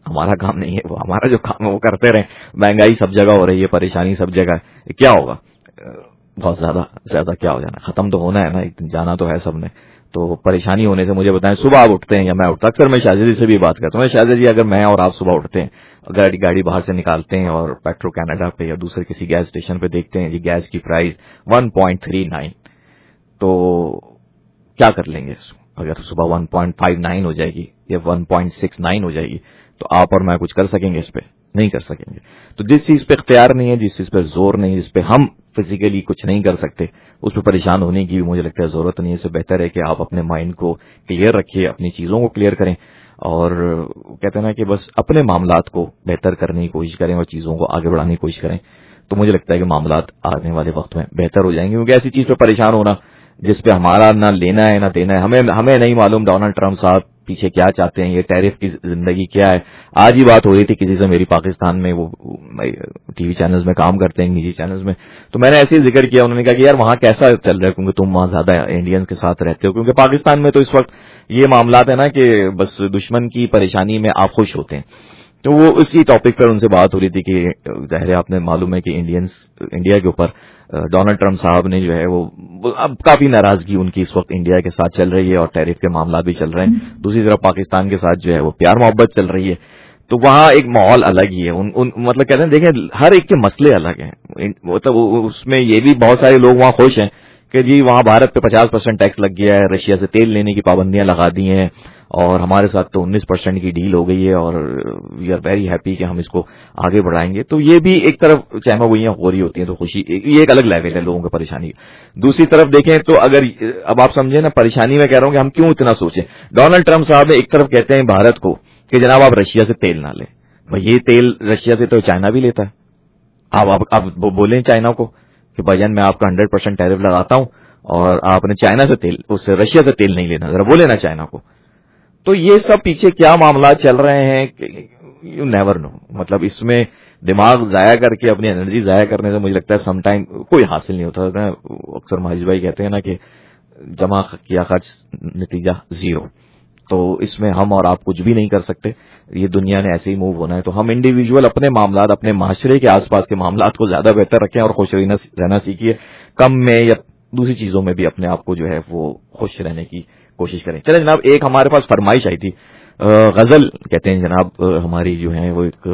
हमारा काम नहीं है, वो हमारा जो काम है वो करते रहे। महंगाई सब जगह हो रही है, परेशानी सब जगह है, क्या होगा? बहुत ज्यादा ज्यादा क्या हो जाना, खत्म तो होना है ना, एक दिन जाना तो है सबने। तो परेशानी होने से मुझे बताएं, सुबह आप उठते हैं या मैं उठता, अक्सर मैं शाहज़ा जी से भी बात करता हूँ, शाहज़ा जी अगर मैं और आप सुबह उठते हैं, गाड़ी गाड़ी बाहर से निकालते हैं और पेट्रो कनाडा पे या दूसरे किसी गैस स्टेशन पे देखते हैं जी गैस की price one point three nine, तो क्या कर लेंगे? अगर सुबह वन पॉइंट फाइव नाइन हो जाएगी या वन पॉइंट सिक्स नाइन हो जाएगी, तो आप और मैं कुछ कर सकेंगे इस पे? नहीं कर सकेंगे। तो जिस चीज पे इख्तियार नहीं है, जिस चीज पे जोर नहीं, जिस पे हम फिजिकली कुछ नहीं कर सकते, उस पर परेशान होने की भी मुझे लगता है जरूरत नहीं है। इससे बेहतर है कि आप अपने माइंड को क्लियर रखिए, अपनी चीजों को क्लियर करें और कहते हैं ना कि बस अपने मामलात को बेहतर करने की कोशिश करें और चीजों को आगे बढ़ाने की कोशिश करें, तो मुझे लगता है कि मामलात आने वाले वक्त में बेहतर हो जाएंगे। क्योंकि ऐसी चीज पे परेशान होना जिस पे हमारा ना लेना है ना देना है, हमें हमें नहीं मालूम डोनाल्ड ट्रंप साहब पीछे क्या चाहते हैं, ये टैरिफ की जिंदगी क्या है। आज ही बात हो रही थी किसी से मेरी, पाकिस्तान में, वो टीवी चैनल्स में काम करते हैं, निजी चैनल्स में, तो मैंने ऐसे ही जिक्र किया, उन्होंने कहा कि यार वहां कैसा चल रहा है, क्योंकि तुम वहां ज्यादा इंडियंस के साथ रहते हो, क्योंकि पाकिस्तान में तो इस वक्त ये मामलात है ना कि बस दुश्मन की परेशानी में आप खुश होते हैं। तो वो इसी टॉपिक पर उनसे बात हो रही थी कि जाहिर है आपने मालूम है कि इंडियंस इंडिया के ऊपर डोनाल्ड ट्रंप साहब ने जो है वो अब काफी नाराजगी उनकी इस वक्त इंडिया के साथ चल रही है और टैरिफ के मामला भी चल रहे हैं। दूसरी तरफ पाकिस्तान के साथ जो है वो प्यार मोहब्बत चल रही है, तो वहां एक माहौल अलग ही है। उन, उन मतलब कहते हैं देखें हर एक के मसले अलग हैं, मतलब उसमें ये भी बहुत सारे लोग वहां खुश हैं कि जी वहां भारत पे पचास परसेंट टैक्स लग गया है, रशिया से तेल लेने की पाबंदियां लगा दी हैं और हमारे साथ तो उन्नीस परसेंट की डील हो गई है और वी आर वेरी हैप्पी कि हम इसको आगे बढ़ाएंगे। तो ये भी एक तरफ चहमागोइयां हो रही होती हैं तो खुशी, ये एक अलग लेवल है लोगों की परेशानी। दूसरी तरफ देखें तो अगर अब आप समझे ना, परेशानी में कह रहा हूं कि हम क्यों इतना सोचें। डोनाल्ड ट्रंप साहब एक तरफ कहते हैं भारत को कि जनाब आप रशिया से तेल ना लें, भाई ये तेल रशिया से तो चाइना भी लेता है। आप आप, आप बोलें चाइना को कि भाईजान मैं आपका हंड्रेड परसेंट टैरिफ लगाता हूं और आपने चाइना से तेल, उससे रशिया से तेल नहीं लेना, जरा बोले ना चाइना को। तो ये सब पीछे क्या मामला चल रहे हैं, यू नेवर नो। मतलब इसमें दिमाग जाया करके, अपनी एनर्जी जाया करने से मुझे लगता है सम टाइम कोई हासिल नहीं होता। अक्सर माजिद भाई कहते हैं ना कि जमा किया खर्च नतीजा जीरो, तो इसमें हम और आप कुछ भी नहीं कर सकते। ये दुनिया ने ऐसे ही मूव होना है, तो हम इंडिविजुअल अपने मामलात, अपने माशरे के आसपास के मामलात को ज्यादा बेहतर रखें और खुश रहना सीखिए। कम में या दूसरी चीजों में भी अपने आप को जो है वो खुश रहने की कोशिश करें। चले जनाब, एक हमारे पास फरमाइश आई थी, गजल कहते हैं जनाब, हमारी जो है वो एक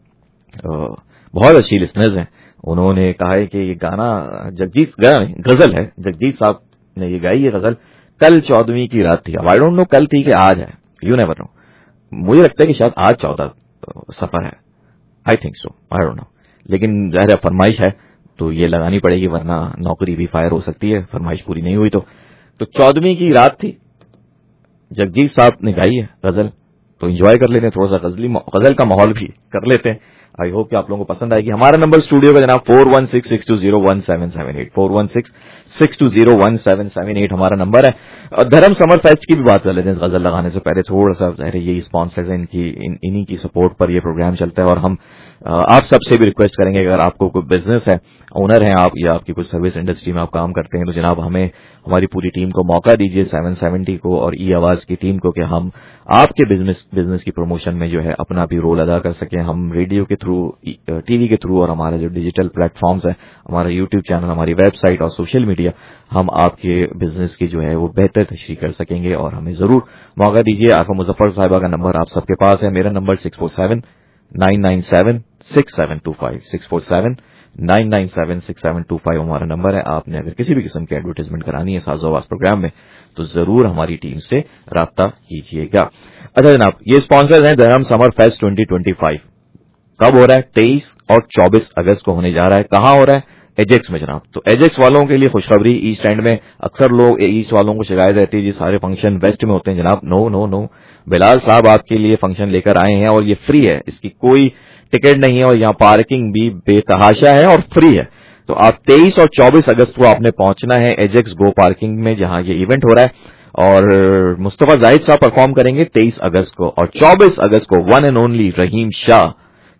बहुत अच्छी लिसनर्स हैं, उन्होंने कहा है कि ये गाना जगजीत गजल है, जगजीत साहब ने ये गाई है गजल, कल चौदहवीं की रात थी। अब आई डोंट नो कल थी कि आज है, यू नेवर नो। मुझे लगता है कि शायद आज चौदह सफर है, I think so, I don't know, लेकिन जाहिर फरमाइश है तो ये लगानी पड़ेगी वरना नौकरी भी फायर हो सकती है, फरमाइश पूरी नहीं हुई तो। तो चौदहवीं की रात थी, जगजीत साहब ने गाई है गजल, तो एंजॉय कर लेते हैं, थोड़ा सा गजली गजल का माहौल भी कर लेते हैं। आई होप कि आप लोगों को पसंद आएगी। हमारा नंबर स्टूडियो का जनाब four one six six two zero one seven seven eight, four one six six two zero one seven seven eight हमारा नंबर है। और धर्म समर फेस्ट की भी बात कर लेते हैं। इस गजल लगाने से पहले थोड़ा सा जाहिर यही स्पॉन्सर्स हैं, इनकी इन, इन्हीं की सपोर्ट पर यह प्रोग्राम चलता है और हम आप सबसे भी रिक्वेस्ट करेंगे अगर आपको कोई बिजनेस है, ओनर हैं आप या आपकी कुछ सर्विस इंडस्ट्री में आप काम करते हैं, तो जनाब हमें हमारी पूरी टीम को मौका दीजिए, सेवन सेवेंटी को और ई आवाज की टीम को, कि हम आपके बिजनेस बिजनेस की प्रमोशन में जो है अपना भी रोल अदा कर सकें। हम रेडियो के थ्रू, टीवी के थ्रू और हमारे जो डिजिटल प्लेटफॉर्म्स हैं, हमारा यूट्यूब चैनल, हमारी वेबसाइट और सोशल मीडिया, हम आपके बिजनेस की जो है वो बेहतर तशरीह कर सकेंगे और हमें जरूर मौका दीजिए। आरफा मुजफ्फर साहिबा का नंबर आप सबके पास है, मेरा number six four seven nine nine seven six seven two five, six four seven nine nine seven six seven two five हमारा नंबर है। आपने अगर किसी भी किस्म की एडवर्टाइजमेंट करानी है साज़ो आवाज़ प्रोग्राम में तो जरूर हमारी टीम से राब्ता कीजिएगा। अच्छा जनाब, ये स्पॉन्सर्स हैं Durham summer fest twenty twenty five. कब हो रहा है? तेईस और चौबीस अगस्त को होने जा रहा है। कहाँ हो रहा है? एजेक्स में जनाब। तो एजेक्स वालों के लिए खुशखबरी, ईस्ट एंड में अक्सर लोग ईस्ट वालों को शिकायत रहती है जी सारे फंक्शन वेस्ट में होते हैं। जनाब नो नो नो, बिलाल साहब आपके लिए फंक्शन लेकर आए हैं और ये फ्री है, इसकी कोई टिकट नहीं है और यहाँ पार्किंग भी बेतहाशा है और फ्री है। तो आप तेईस और चौबीस अगस्त को आपने पहुंचना है एजेक्स गो पार्किंग में जहां ये इवेंट हो रहा है और मुस्तफा जाहिद साहब परफॉर्म करेंगे तेईस अगस्त को और चौबीस अगस्त को one and only Rahim Shah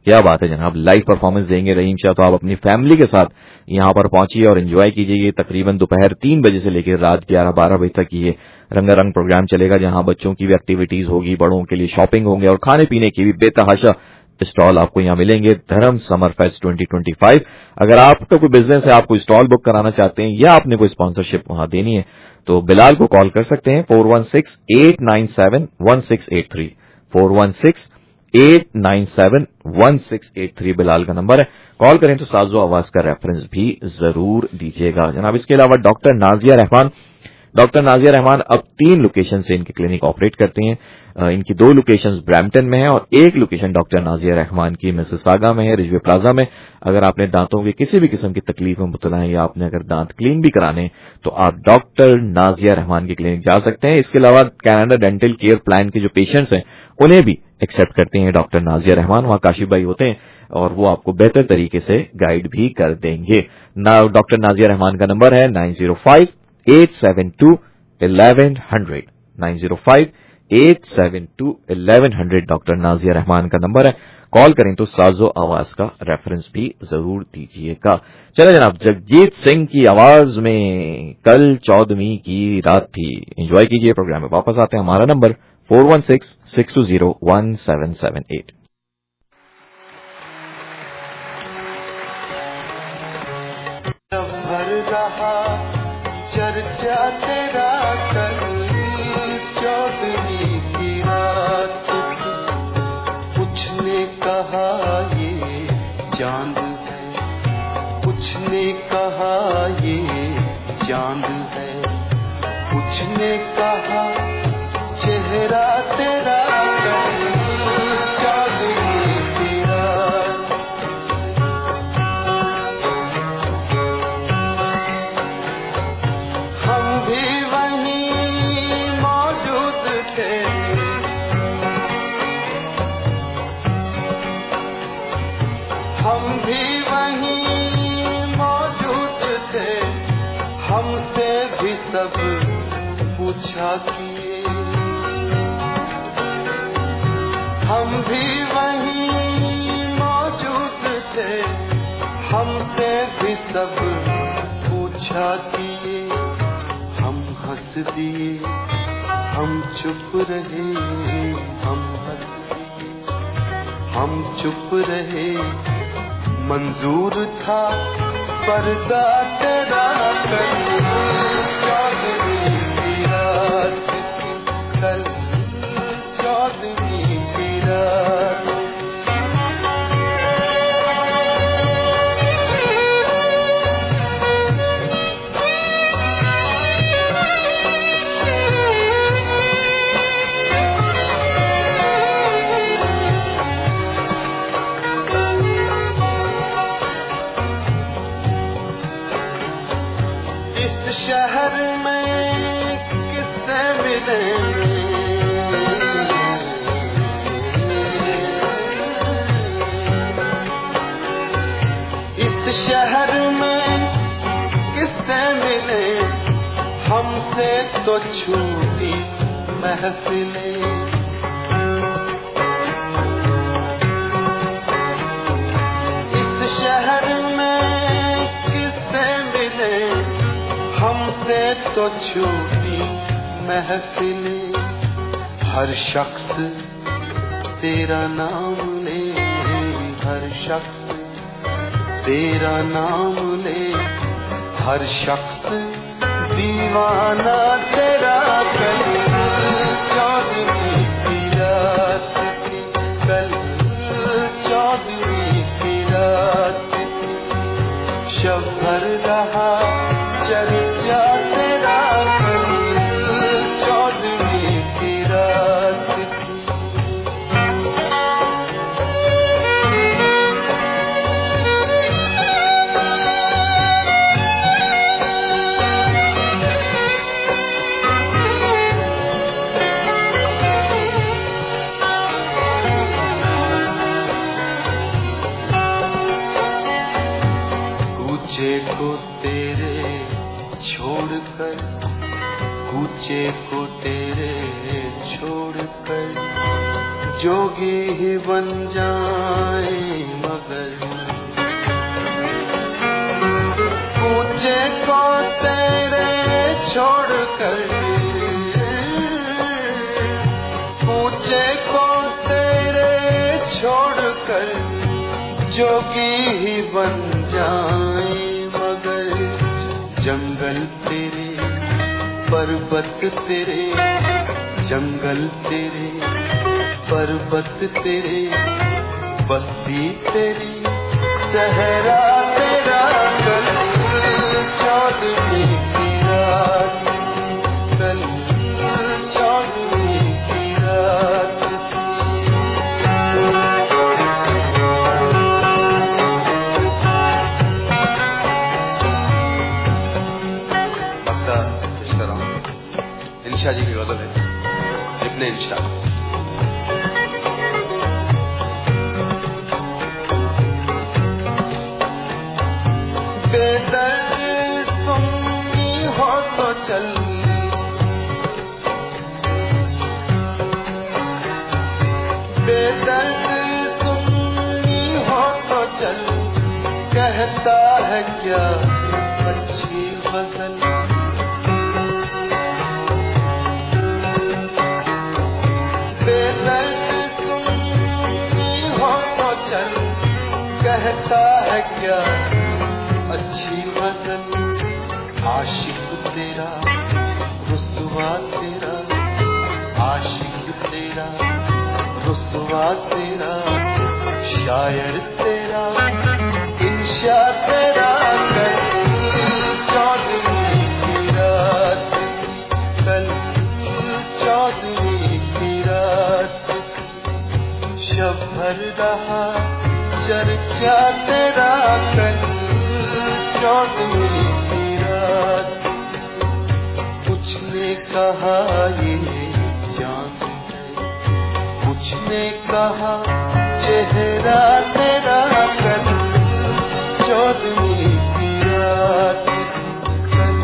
क्या बात है जनाब, लाइव परफॉर्मेंस देंगे रहीम शाह, तो आप अपनी फैमिली के साथ यहाँ पर पहुंचिए और एंजॉय कीजिए। तकरीबन दोपहर तीन बजे से लेकर रात ग्यारह बारह बजे तक ये रंगारंग प्रोग्राम चलेगा, जहां बच्चों की भी एक्टिविटीज होगी, बड़ों के लिए शॉपिंग होंगे और खाने पीने की भी बेतहाशा स्टॉल आपको यहाँ मिलेंगे। Durham summer fest twenty twenty five. अगर आपका कोई बिजनेस है, आप कोई स्टॉल बुक कराना चाहते हैं या आपने कोई स्पॉन्सरशिप वहां देनी है, तो बिलाल को कॉल कर सकते हैं four one six eight nine seven one six eight three four one six eight nine seven one six eight three Bilal का नंबर है। कॉल करें तो साजो आवाज का रेफरेंस भी जरूर दीजिएगा जनाब। इसके अलावा डॉक्टर नाजिया रहमान डॉक्टर नाजिया रहमान अब तीन लोकेशन से इनके क्लिनिक ऑपरेट करते हैं। इनकी दो लोकेशंस ब्रैम्पटन में है और एक लोकेशन डॉक्टर नाजिया रहमान की मिसिसागा में है, रिजवे प्लाजा में। अगर आपने दांतों की किसी भी किस्म की तकलीफ में मुब्तला है या आपने अगर दांत क्लीन भी कराने तो आप डॉक्टर नाजिया रहमान की क्लिनिक जा सकते हैं। इसके अलावा कैनेडा डेंटल केयर प्लान के जो पेशेंट्स हैं उन्हें भी एक्सेप्ट करते हैं डॉक्टर नाजिया रहमान। वहां काशिफ भाई होते हैं और वो आपको बेहतर तरीके से गाइड भी कर देंगे। ना डॉक्टर नाजिया रहमान का नंबर है nine zero five eight seven two eleven hundred nine zero five eight seven two eleven hundred doctor Nazia Rahman का नंबर है। कॉल करें तो साजो आवाज का रेफरेंस भी जरूर दीजिएगा। चले जनाब, जगजीत सिंह की आवाज में कल चौदहवीं की रात थी, एंजॉय कीजिए। प्रोग्राम में वापस आते हैं। हमारा number four one six six two zero one seven seven eight. चर्चा तेरा कल चौदहवीं की रात, कुछ ने कहा ये चांद है, कुछ ने कहा ये चांद है, कुछ ने कहा चेहरा तेरा कल चौदहवीं की रात। हम भी वहीं मौजूद थे, हम भी वहीं मौजूद थे, हमसे भी सब पूछा किए, हम भी वहीं मौजूद थे, हमसे भी सब पूछा किए, हम हंस दिए, हम चुप रहे, हम हंस दिए, हम चुप रहे, मंजूर था पर्दा तेरा कल चौदहवीं की रात, कल चौदहवीं की रात। शहर में किससे मिले, इस शहर में किससे मिले, हमसे तो छूटी महफिलें, इस शहर में किससे मिले, हमसे तो छूटी महफिलें, हर शख्स तेरा नाम ले, हर शख्स तेरा नाम ले, हर शख्स दीवाना तेरा कल चौदहवीं की रात थी, कल चौदहवीं की रात थी, शब भर रहा चर्चा तेरा कल चौदहवीं की रात थी। कूचे को तेरे छोड़कर, कूचे को तेरे छोड़कर, जोगी ही बन जाए जोगी ही बन जाए मगर जंगल तेरे पर्वत तेरे जंगल तेरे पर्वत तेरे बस्ती तेरी सहरा तेरा कल चौदहवीं की रात कल चौदहवीं की रात इंशा जी की गजल है इब्ने इंशा। बेदर्द सुननी हो तो चल बेदर्द सुननी हो तो चल कहता है क्या अच्छी गजल कहता है क्या अच्छी गजल आशिक तेरा रुसवा तेरा आशिक तेरा रुसवा तेरा शायर तेरा इंशा तेरा कल चौदहवीं की रात कल चौदहवीं की रात शब भर रहा चर्चा तेरा कल चौदहवीं की रात कुछ ने कहा ये जान है कुछ ने कहा चेहरा तेरा कल चौदहवीं की रात कल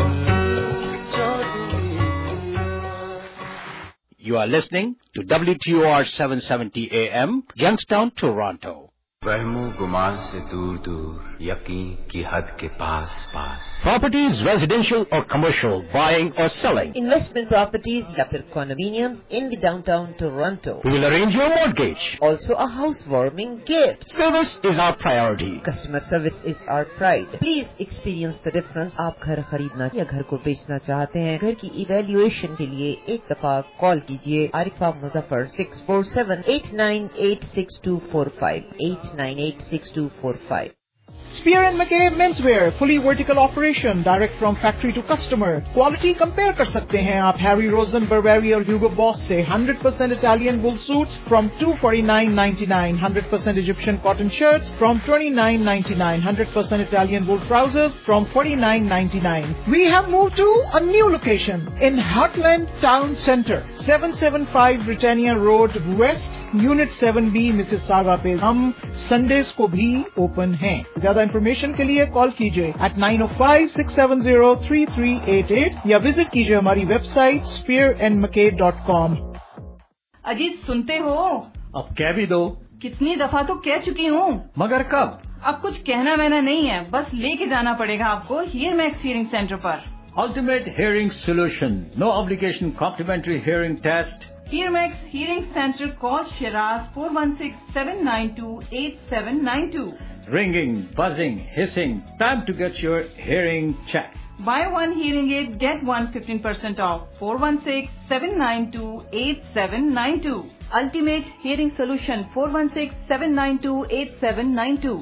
चौदहवीं की रात। You are listening to W T O R seven seventy A M, Youngstown, Toronto. वहमो गुमान से दूर दूर यकीन की हद के पास पास Properties, residential or commercial, buying or selling. Investment properties या फिर condominiums in the downtown Toronto. We will arrange your mortgage. Also a housewarming gift. Service is our priority. Customer service is our pride. Please experience the difference. आप घर खरीदना या घर को बेचना चाहते हैं, घर की इवैल्यूएशन के लिए एक दफा कॉल कीजिए Arifa Muzaffar six four seven eight nine eight six two four five eight nine eight six two four five. Spear and Mackay Menswear, fully vertical operation, direct from factory to customer. Quality compare कर सकते हैं आप Harry Rosen, Burberry और Hugo Boss से. one hundred percent Italian wool suits from two forty-nine ninety-nine, one hundred percent Egyptian cotton shirts from twenty-nine ninety-nine, one hundred percent Italian wool trousers from forty-nine ninety-nine. We have moved to a new location in Heartland Town Centre, seven seventy-five Britannia Road West, Unit seven B, Mississauga पे हम Sundays को भी open हैं. ज्यादा इन्फॉर्मेशन के लिए कॉल कीजिए eight nine O five six seven zero three three eight eight या विजिट कीजिए हमारी website Spear and Mackay dot com. Ajit सुनते हो? अब कह भी दो. कितनी दफा तो कह चुकी हूँ. मगर कब? अब कुछ कहना मैंने नहीं है, बस लेके जाना पड़ेगा आपको हियर मैक्स हियरिंग सेंटर पर. Ultimate hearing solution. No obligation complimentary hearing test. Here Max Hearing Center. Call Shiraz four one six seven nine two eight seven nine two. Ringing, buzzing, hissing. Time to get your hearing checked. Buy one hearing aid, get one fifteen percent off. four one six seven nine two eight seven nine two. Ultimate Hearing Solution. four one six seven nine two eight seven nine two.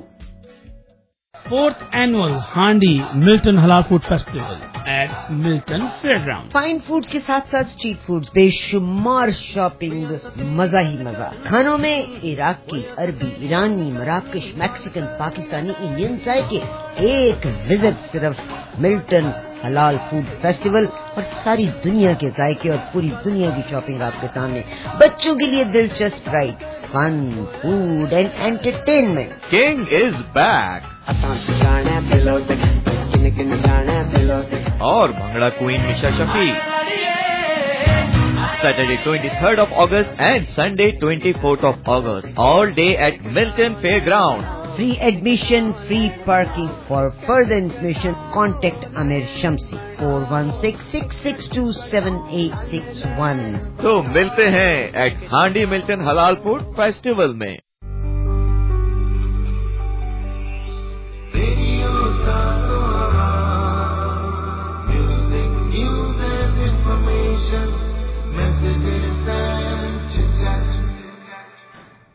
Fourth annual Handi Milton Halal Food Festival at Milton Fairground. Fine foods के साथ साथ स्ट्रीट फूड्स, बेशुमार शॉपिंग, मजा ही मजा. खानों में इराकी, अरबी, ईरानी, मराकश, मैक्सिकन, पाकिस्तानी, इंडियन जायके. एक विजिट सिर्फ मिल्टन हलाल फूड फेस्टिवल और सारी दुनिया के जायके और पूरी दुनिया की शॉपिंग आपके सामने. बच्चों के लिए दिलचस्प ride, fun, food and entertainment. King is back और bhangra queen Misha Shafi. Saturday twenty-third of August and Sunday twenty-fourth of August. All day at Milton Fairground. Free admission, free parking. For further information, contact Amir Shamsi four one six six six two seven eight six one. तो मिलते हैं at Handi Milton Halal Food Festival में.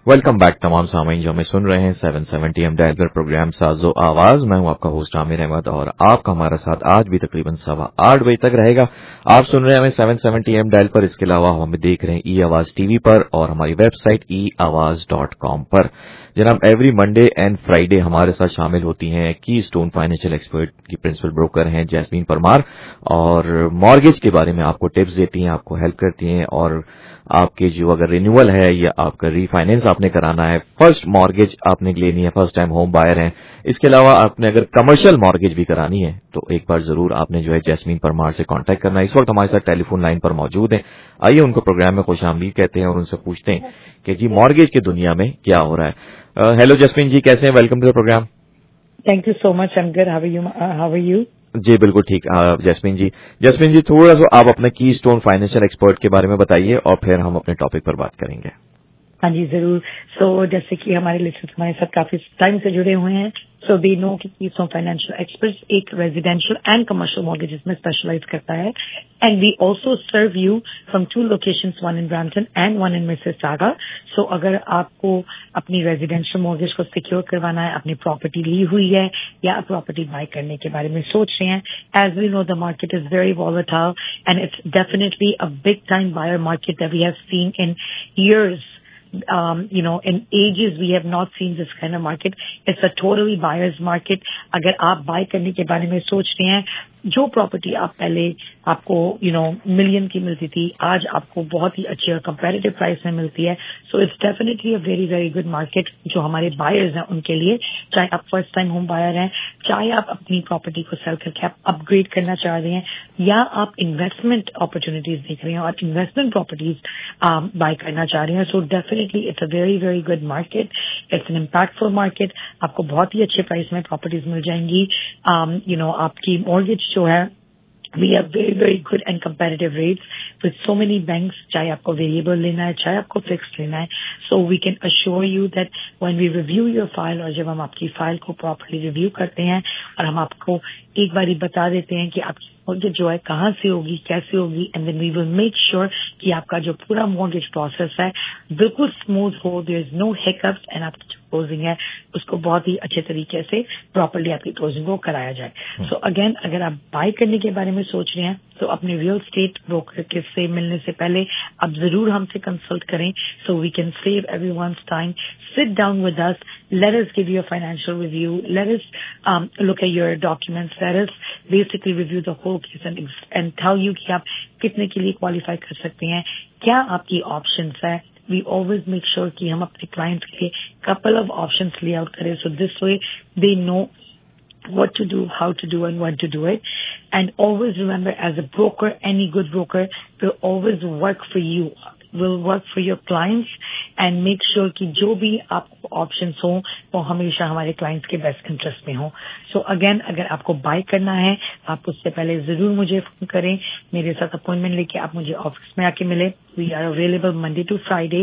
वेलकम बैक तमाम सामीन जो हमें सुन रहे हैं सेवन सेवेंटी एम डायल पर प्रोग्राम साजो आवाज। मैं हूं आपका होस्ट आमिर अहमद और आपका हमारा साथ आज भी तकरीबन सवा आठ बजे तक रहेगा। आप सुन रहे हैं हमें सेवन सेवेंटी एम डायल पर, इसके अलावा हमें देख रहे हैं ई आवाज टीवी पर और हमारी वेबसाइट ई आवाज डॉट कॉम पर। जनाब, एवरी मंडे एंड फ्राइडे हमारे साथ शामिल होती हैं की स्टोन फाइनेंशियल एक्सपर्ट की प्रिंसिपल ब्रोकर हैं जैस्मीन परमार, और मॉर्गेज के बारे में आपको टिप्स देती हैं, आपको हेल्प करती हैं, और आपके जो अगर रिन्यूअल है या आपका रीफाइनेंस आपने कराना है, फर्स्ट मॉर्गेज आपने लेनी है, फर्स्ट टाइम होम बायर हैं, इसके अलावा आपने अगर कमर्शियल मॉर्गेज भी करानी है तो एक बार जरूर आपने जो है जैस्मीन परमार से कांटेक्ट करना है। इस वक्त हमारे साथ टेलीफोन लाइन पर मौजूद हैं। आइए उनको प्रोग्राम में खुशामदीद कहते हैं और उनसे पूछते हैं कि जी मॉर्गेज की दुनिया में क्या हो रहा है। हेलो जैस्मीन जी, कैसे हैं? Welcome to the program. Thank you so much. I am good. How are you? How are you? जी बिल्कुल ठीक। जैस्मीन जी जैस्मीन जी थोड़ा सा आप अपना की स्टोन फाइनेंशियल एक्सपर्ट के बारे में बताइए और फिर हम अपने टॉपिक पर बात करेंगे। हाँ जी जरूर। सो so, जैसे कि हमारे लिसनर्स हमारे साथ काफी टाइम से जुड़े हुए हैं, सो दे नो कि कीस्टोन फाइनेंशियल एक्सपर्ट्स एक रेजिडेंशियल एंड कमर्शियल मॉर्गेजेस में स्पेशलाइज करता है, and we also serve you from two locations, one in Brampton and one in Mississauga. So अगर आपको अपनी रेजिडेंशियल मॉर्गेज को सिक्योर करवाना है, अपनी प्रॉपर्टी ली हुई है या प्रॉपर्टी बाय करने के बारे में सोच रहे हैं, as we know the market is very volatile and it's definitely a big time buyer market that we have seen in years. Um, you know, in ages we have not seen this kind of market. It's a totally buyer's market. अगर आप buy करने के बारे में सोच रहे हैं, जो प्रॉपर्टी आप पहले आपको यू नो मिलियन की मिलती थी, आज आपको बहुत ही अच्छी और कंपैरेटिव प्राइस में मिलती है. So it's definitely a very very good market जो हमारे बायर्स हैं उनके लिए, चाहे आप फर्स्ट टाइम होम बायर हैं, चाहे आप अपनी प्रॉपर्टी को सेल करके आप अपग्रेड करना चाह रहे हैं, या आप इन्वेस्टमेंट अपॉर्चुनिटीज देख रहे हैं और इन्वेस्टमेंट प्रॉपर्टीज बाय करना चाह रहे हैं. So definitely it's a very very good market. It's an impactful market. आपको बहुत ही अच्छे प्राइस में प्रॉपर्टीज मिल जाएंगी. यू नो आपकी मॉर्गेज जो है, we have very very good and competitive rates with so many banks. चाहे आपको वेरिएबल लेना है, चाहे आपको फिक्स्ड लेना है, so we can assure you that when we review your file, और जब हम आपकी फाइल को प्रॉपर्ली रिव्यू करते हैं और हम आपको एक बार ही बता देते हैं कि आपकी मॉर्गेज जो है कहाँ से होगी, कैसे होगी, and then we will make sure कि आपका जो पूरा मॉर्गेज प्रोसेस है बिल्कुल स्मूथ हो, there is no hiccups, and आपकी जो क्लोजिंग है उसको बहुत ही अच्छे तरीके से प्रॉपर्ली आपकी क्लोजिंग को कराया जाए. सो अगेन अगर आप बाय करने के बारे में सोच रहे हैं तो अपने रियल स्टेट ब्रोकर के से मिलने से पहले आप जरूर हमसे कंसल्ट करें, so we can save everyone's time. Sit down with us. Let us give you a financial review. Let us um, look at your documents. Let us basically review the whole case and, and tell you कि आप कितने के लिए qualify कर सकते हैं, क्या आपकी options है. We always make sure कि हम अपने clients के लिए couple of options lay out करें, so this way they know what to do, how to do, and when to do it. And always remember, as a broker, any good broker will always work for you, will work for your clients, and make sure कि जो भी आपको ऑप्शंस हो वो हमेशा हमारे क्लाइंट्स के बेस्ट इंटरेस्ट में हो. सो अगेन अगर आपको बाय करना है, आप उससे पहले जरूर मुझे फोन करें, मेरे साथ अपॉइंटमेंट लेके आप मुझे ऑफिस में आके मिले. We are available Monday to Friday.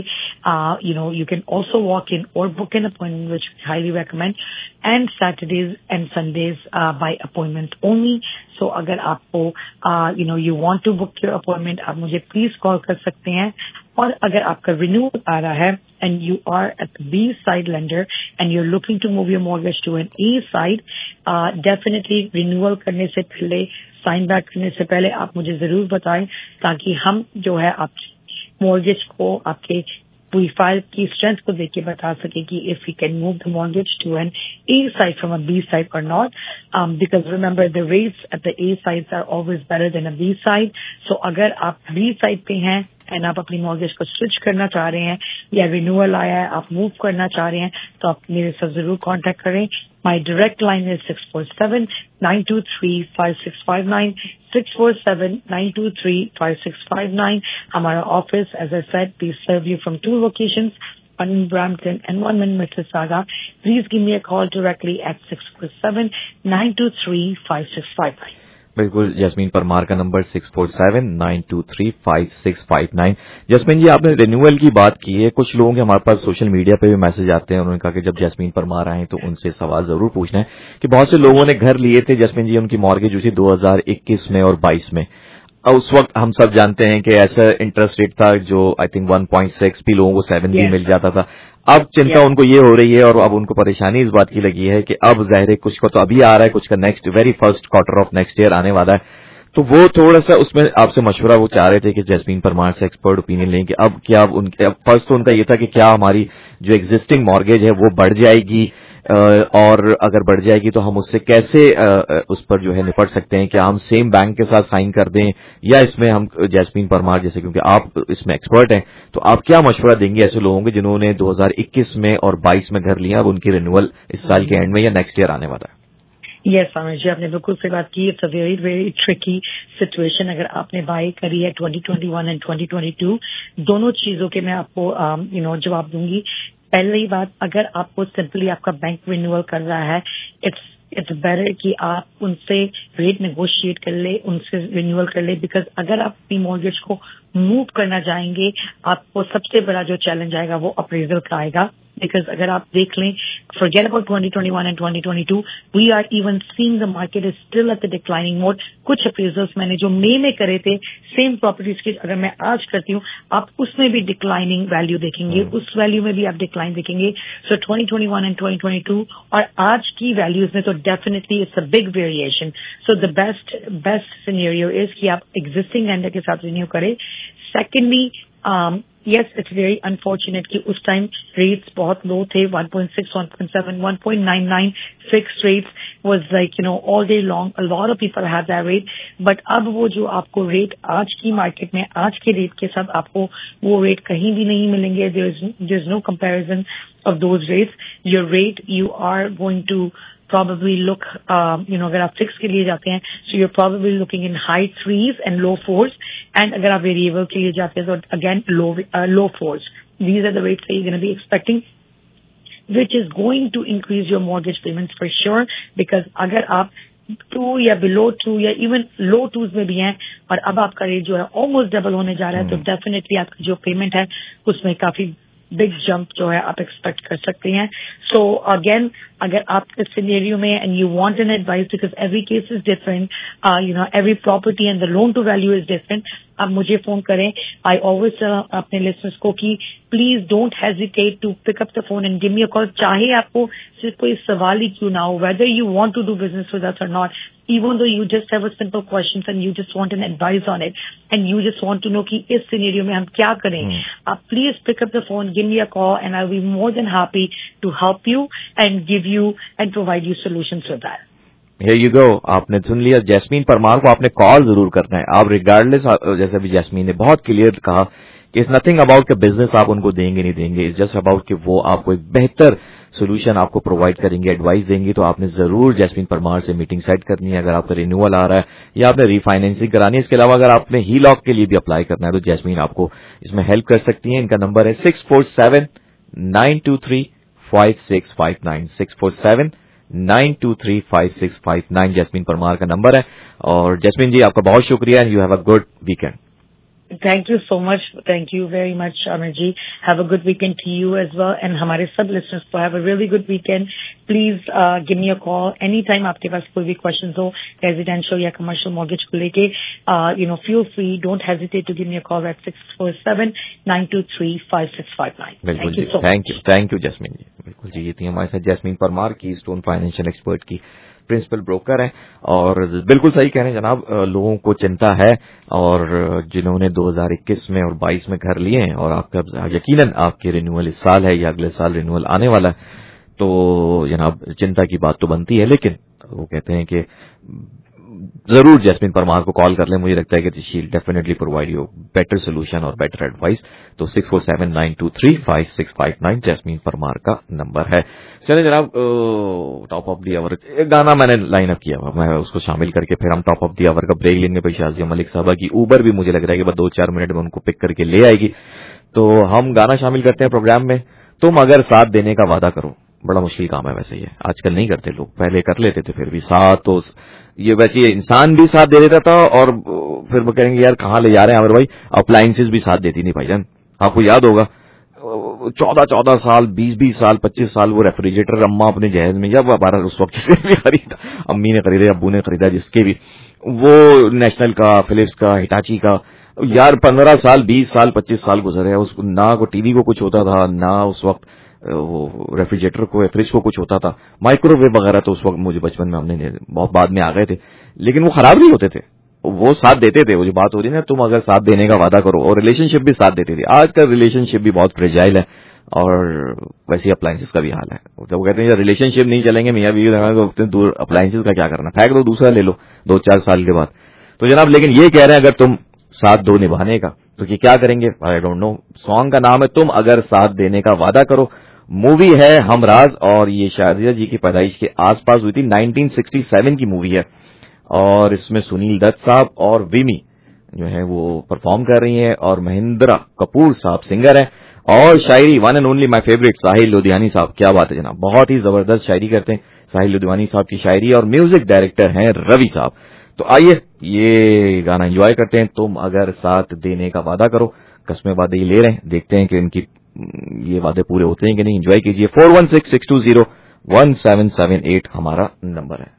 You know you can also walk in or book in appointment, which highly recommend, and Saturdays and Sundays by appointment only. So अगर आपको you know you want to book your appointment, आप मुझे प्लीज कॉल कर सकते हैं. और अगर आपका रिन्यूअल आ रहा है and you are at the B side lender and you're looking to move your mortgage to an A side, uh, definitely renewal करने से पहले, sign back करने से पहले आप मुझे जरूर बताएं, ताकि हम जो है आप mortgage को आपके पूरी फाइल की स्ट्रेंथ को देख के बता सके कि if we can move the mortgage to an A side from a B side or not, um, because remember the rates at the A sides are always better than a B side. So अगर आप B side पे हैं एंड आप अपनी मॉर्गेज को स्विच करना चाह रहे हैं या रिन्यूअल आया है, आप मूव करना चाह रहे हैं, तो आप मेरे साथ जरूर कांटेक्ट करें. माय डायरेक्ट लाइन है six four seven nine two three five six five nine, six four seven nine two three five six five nine. हमारा office, as I said, we serve you from two locations, one in Brampton and one in Mississauga. Please give me a call directly at six four seven nine two three five six five nine. बिल्कुल, जैस्मीन परमार का number six four seven nine two three five six five nine. जैस्मीन जी आपने रिन्यूअल की बात की है, कुछ लोगों के हमारे पास सोशल मीडिया पे भी मैसेज आते हैं, उन्होंने कहा कि जब जैस्मीन परमार आए तो उनसे सवाल जरूर पूछना है कि बहुत से लोगों ने घर लिए थे जैस्मीन जी, उनकी मॉर्गेज हुई थी दो हज़ार इक्कीस में और बाईस में. उस वक्त हम सब जानते हैं कि ऐसा इंटरेस्ट रेट था जो I think one point six भी लोगों को सेवन भी मिल जाता था. अब चिंता yeah. उनको ये हो रही है और अब उनको परेशानी इस बात की लगी है कि अब जाहिर है कुछ का तो अभी आ रहा है, कुछ का next very first quarter of next year आने वाला है, तो वो थोड़ा सा उसमें आपसे मशवरा वो चाह रहे थे कि जैस्मीन परमार से एक्सपर्ट ओपिनियन लें कि अब क्या उनके फर्स्ट तो उनका ये था कि क्या हमारी जो एग्जिस्टिंग मॉर्गेज है वो बढ़ जाएगी और अगर बढ़ जाएगी तो हम उससे कैसे उस पर जो है निपट सकते हैं, क्या हम सेम बैंक के साथ साइन कर दें या इसमें हम जैस्मीन परमार जैसे, क्योंकि आप इसमें एक्सपर्ट हैं, तो आप क्या मशवरा देंगे ऐसे लोगों को जिन्होंने दो हज़ार इक्कीस में और बाईस में घर लिया, अब उनकी रिन्यूअल इस साल के एंड में या नेक्स्ट ईयर आने वाला है? यस आमिर जी, आपने बिल्कुल सही बात की। It's a very very tricky situation. अगर आपने बाय करी है twenty twenty one and twenty twenty two, दोनों चीजों के मैं आपको यू नो जवाब दूंगी। पहली बात, अगर आपको सिंपली आपका बैंक रिन्यूअल कर रहा है, इट्स इट्स बेटर कि आप उनसे रेट नेगोशिएट कर ले, उनसे रिन्यूअल कर ले, बिकॉज अगर आप अपनी मॉर्गेज को मूव करना चाहेंगे, आपको सबसे बड़ा जो चैलेंज आएगा वो अप्रेजल का आएगा। बिकॉज अगर आप देख लें, forget about twenty twenty-one and twenty twenty-two, we are even seeing the market is still at the declining mode. कुछ अप्रेजल्स मैंने जो मई में करे थे सेम प्रॉपर्टीज के, अगर मैं आज करती हूँ, आप उसमें भी डिक्लाइनिंग वैल्यू देखेंगे, उस वैल्यू में भी आप डिक्लाइन देखेंगे। So twenty twenty one and twenty twenty two और आज की वैल्यूज में तो definitely it's a big variation. So the best best scenario is कि आप एग्जिस्टिंग लेंडर के साथ रिन्यू करें। Secondly, yes, it's very unfortunate कि उस टाइम रेट्स बहुत लो थे, one point six, one point seven, one point nine nine fixed rates was like, you know, all day long. A lot of people have that rate. But अब वो जो आपको रेट आज की मार्केट में, आज के रेट के साथ आपको वो रेट कहीं भी नहीं मिलेंगे. There is, there is no comparison of those rates. Your rate, you are going to probably look, um, you know, अगर आप फिक्स के लिए जाते हैं, so you're probably looking in high threes and low fours, and अगर आप वेरिएबल के लिए जाते हैं तो again low uh, low fours. These are the rates that you're going to be expecting, which is going to increase your mortgage payments for sure, because अगर आप टू या बिलो टू या इवन लो टूज में भी हैं और अब आपका रेट जो है ऑलमोस्ट डबल होने जा रहा है, तो डेफिनेटली आपका जो पेमेंट है उसमें काफी बिग जंप जो है आप एक्सपेक्ट कर सकते हैं. सो अगेन, अगर आप इस सिनेरियो में and you want an advice, because every case is different, you know, every property and the loan to value is different, आप मुझे फोन करें. आई ऑलवेज अपने लिसनर्स को कि please don't hesitate to pick up the phone and give me a call. चाहे आपको सिर्फ कोई सवाल ही क्यों ना हो, whether you want to do business with us or not, even though you just have a simple questions and you just want an advice on it and you just want to know कि इस scenario में हम क्या करें, आप please pick up the phone, give me a call and I'll be more than happy to help you and give you and provide you solutions with that. Here you go. आपने सुन लिया. जैस्मीन परमार को आपने कॉल जरूर करना है. आप रिगार्डलेस, जैसे अभी जैस्मीन ने बहुत क्लियर कहा कि इट्स नथिंग अबाउट कि बिजनेस आप उनको देंगे नहीं देंगे, इट्स जस्ट अबाउट कि वो आपको एक बेहतर सोल्यूशन आपको प्रोवाइड करेंगे, एडवाइस देंगे. तो आपने जरूर जैस्मीन परमार से मीटिंग सेट करनी है अगर आपका रिन्यूअल आ रहा है या आपने रीफाइनेंसिंग करानी है. इसके अलावा अगर आपने ही लॉक के लिए भी अप्लाई करना है तो जैस्मीन आपको इसमें हेल्प कर सकती है. इनका नंबर है six four seven nine two three five six five nine six four seven nine two three five six five nine Jasmine Parmar का नंबर है. और जैस्मीन जी, आपका बहुत शुक्रिया. You have a good weekend. Thank you so much. Thank you very much, Amir ji. Have a good weekend to you as well. And हमारे सब listeners को have a really good weekend. Please uh, give me a call anytime आपके पास कोई भी questions हो residential या commercial mortgage को लेके. Uh, you know, feel free. Don't hesitate to give me a call at six four seven nine two three five six five nine. बिल्कुल ji. Thank you thank you Jasmine ji. बिल्कुल जी, ये थी हमारे साथ जैस्मीन परमार की स्टोन फाइनेंशियल एक्सपर्ट की प्रिंसिपल ब्रोकर है. और बिल्कुल सही कह रहे हैं जनाब, लोगों को चिंता है और जिन्होंने दो हज़ार इक्कीस में और बाईस में घर लिए हैं और आपका यकीनन आपके रिन्यूअल इस साल है या अगले साल रिन्यूअल आने वाला है, तो जनाब चिंता की बात तो बनती है. लेकिन वो कहते हैं कि जरूर जैस्मीन परमार को कॉल कर लें. मुझे लगता है कि she will definitely provide you better solution और बेटर एडवाइस. तो six four seven nine two three five six five nine Jasmine Parmar का नंबर है. चले जनाब, टॉप ऑफ दी आवर गाना मैंने लाइन अप किया हुआ, मैं उसको शामिल करके फिर हम टॉप ऑफ दी आवर का ब्रेक लेंगे. भाई शाजिया मलिक साहबा की ऊबर भी मुझे लग रहा है कि बस दो चार मिनट में उनको पिक करके ले आएगी. तो हम गाना शामिल करते हैं प्रोग्राम में. तुम अगर साथ देने का वादा करो. बड़ा मुश्किल काम है वैसे, ये आजकल नहीं करते लोग, पहले कर लेते थे. फिर भी साथ तो ये वैसे ये इंसान भी साथ दे देता था और फिर वो कहेंगे यार कहाँ ले जा रहे हैं आमिर भाई, अप्लायंसेज भी साथ देती नहीं भाईजान. आपको याद होगा चौदह चौदह साल बीस बीस साल पच्चीस साल वो रेफ्रिजरेटर अम्मा अपने जहेज में, या वो हमारा उस वक्त से भी खरीदा, अम्मी ने खरीदा अब्बू ने खरीदा, जिसके भी वो नेशनल का, फिलिप्स का, हिटाची का. यार पंद्रह साल बीस साल पच्चीस साल गुजरे, उस ना को टीवी को कुछ होता था, ना उस वक्त वो रेफ्रिजरेटर को या फ्रिज को कुछ होता था, माइक्रोवेव वगैरह तो उस वक्त मुझे बचपन में हमने बहुत बाद में आ गए थे, लेकिन वो खराब नहीं होते थे, वो साथ देते थे। वो जो बात हो रही है ना, तुम अगर साथ देने का वादा करो, और रिलेशनशिप भी साथ देते थे। आज का रिलेशनशिप भी बहुत फ्रेजाइल है और वैसे अप्लायंसेस का भी हाल है। जब वो कहते हैं रिलेशनशिप नहीं चलेंगे मियां बीवी तो दूर अप्लायंसेस का क्या करना, फेंक दो, दूसरा ले लो दो चार साल के बाद। तो जनाब लेकिन ये कह रहे हैं अगर तुम साथ दो निभाने का तो ये क्या करेंगे, आई डोंट नो। सॉन्ग का नाम है तुम अगर साथ देने का वादा करो, मूवी है हमराज, और ये शाजिया जी की पैदाइश के आसपास हुई थी, नाइनटीन सिक्सटी सेवन की मूवी है, और इसमें सुनील दत्त साहब और विमी जो है वो परफॉर्म कर रही हैं, और महेंद्रा कपूर साहब सिंगर हैं, और शायरी one and only my favourite Sahir Ludhianvi साहब। क्या बात है जनाब, बहुत ही जबरदस्त शायरी करते हैं साहिल लुधियानी साहब की शायरी, और म्यूजिक डायरेक्टर हैं रवि साहब। तो आइए ये गाना एंजॉय करते हैं, तुम अगर साथ देने का वादा करो। कस्में वादे ये ले रहे हैं, देखते हैं कि इनकी ये वादे पूरे होते हैं कि नहीं। एंजॉय कीजिए। Four one six six two zero one seven seven eight हमारा नंबर है।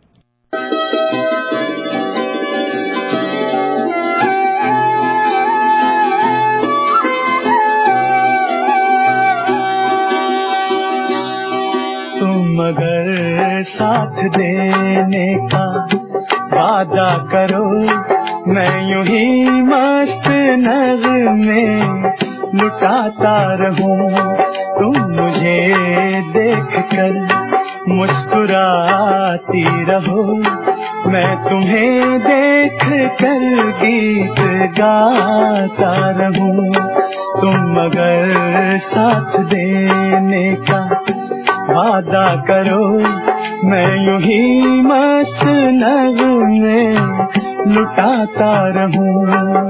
तुम अगर साथ देने का वादा करो, मैं यूं ही मस्त नग़मे लुटाता रहूं। तुम मुझे देख कर मुस्कुराती रहो, मैं तुम्हें देख कर गीत गाता रहूं। तुम अगर साथ देने का वादा करो, मैं यूं ही मस्त नग़मे लुटाता रहूं।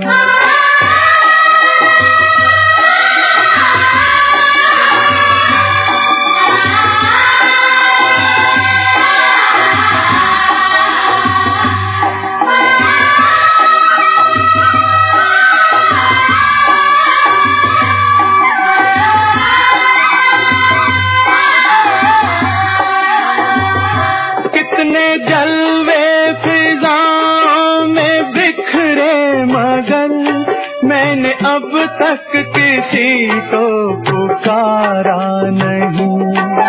जलवे फिजाओं में बिखरे, मगर मैंने अब तक किसी को पुकारा नहीं।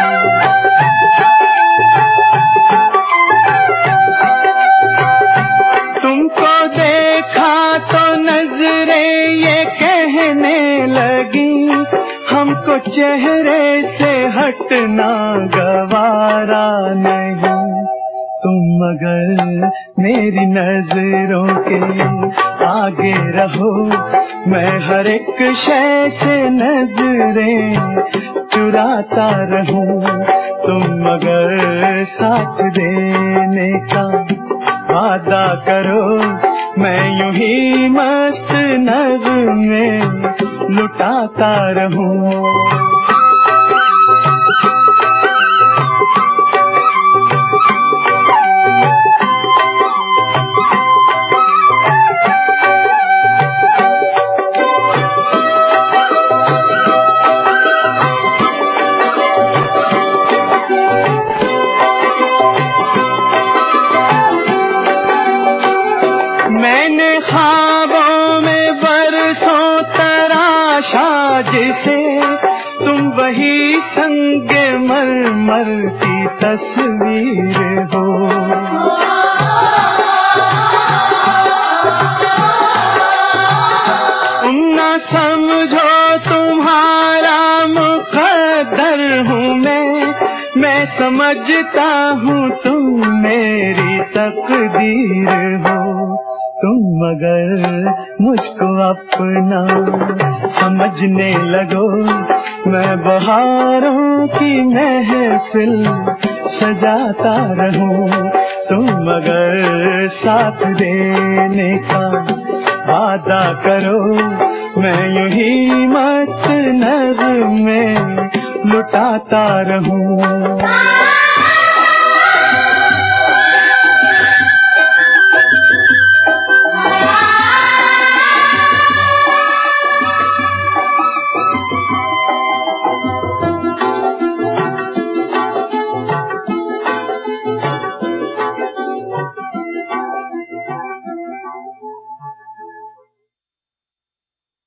तुमको देखा तो नजरें ये कहने लगी, हमको चेहरे से हटना गवारा नहीं। तुम अगर मेरी नजरों के आगे रहो, मैं हर एक शय से नजरें चुराता रहूं। तुम अगर साथ देने का वादा करो, मैं यूं ही मस्त नग़मे लुटाता रहूं। जिसे तुम वही संगे मरमर की तस्वीर हो। तुम ना समझो तुम्हारा मुकद्दर हूँ मैं, मैं समझता हूँ तुम मेरी तकदीर हो। तुम अगर मुझको अपना समझने लगो, मैं बहारों की महफिल सजाता रहूं। तुम अगर साथ देने का वादा करो, मैं यूं ही मस्त नग़मे लुटाता रहूं।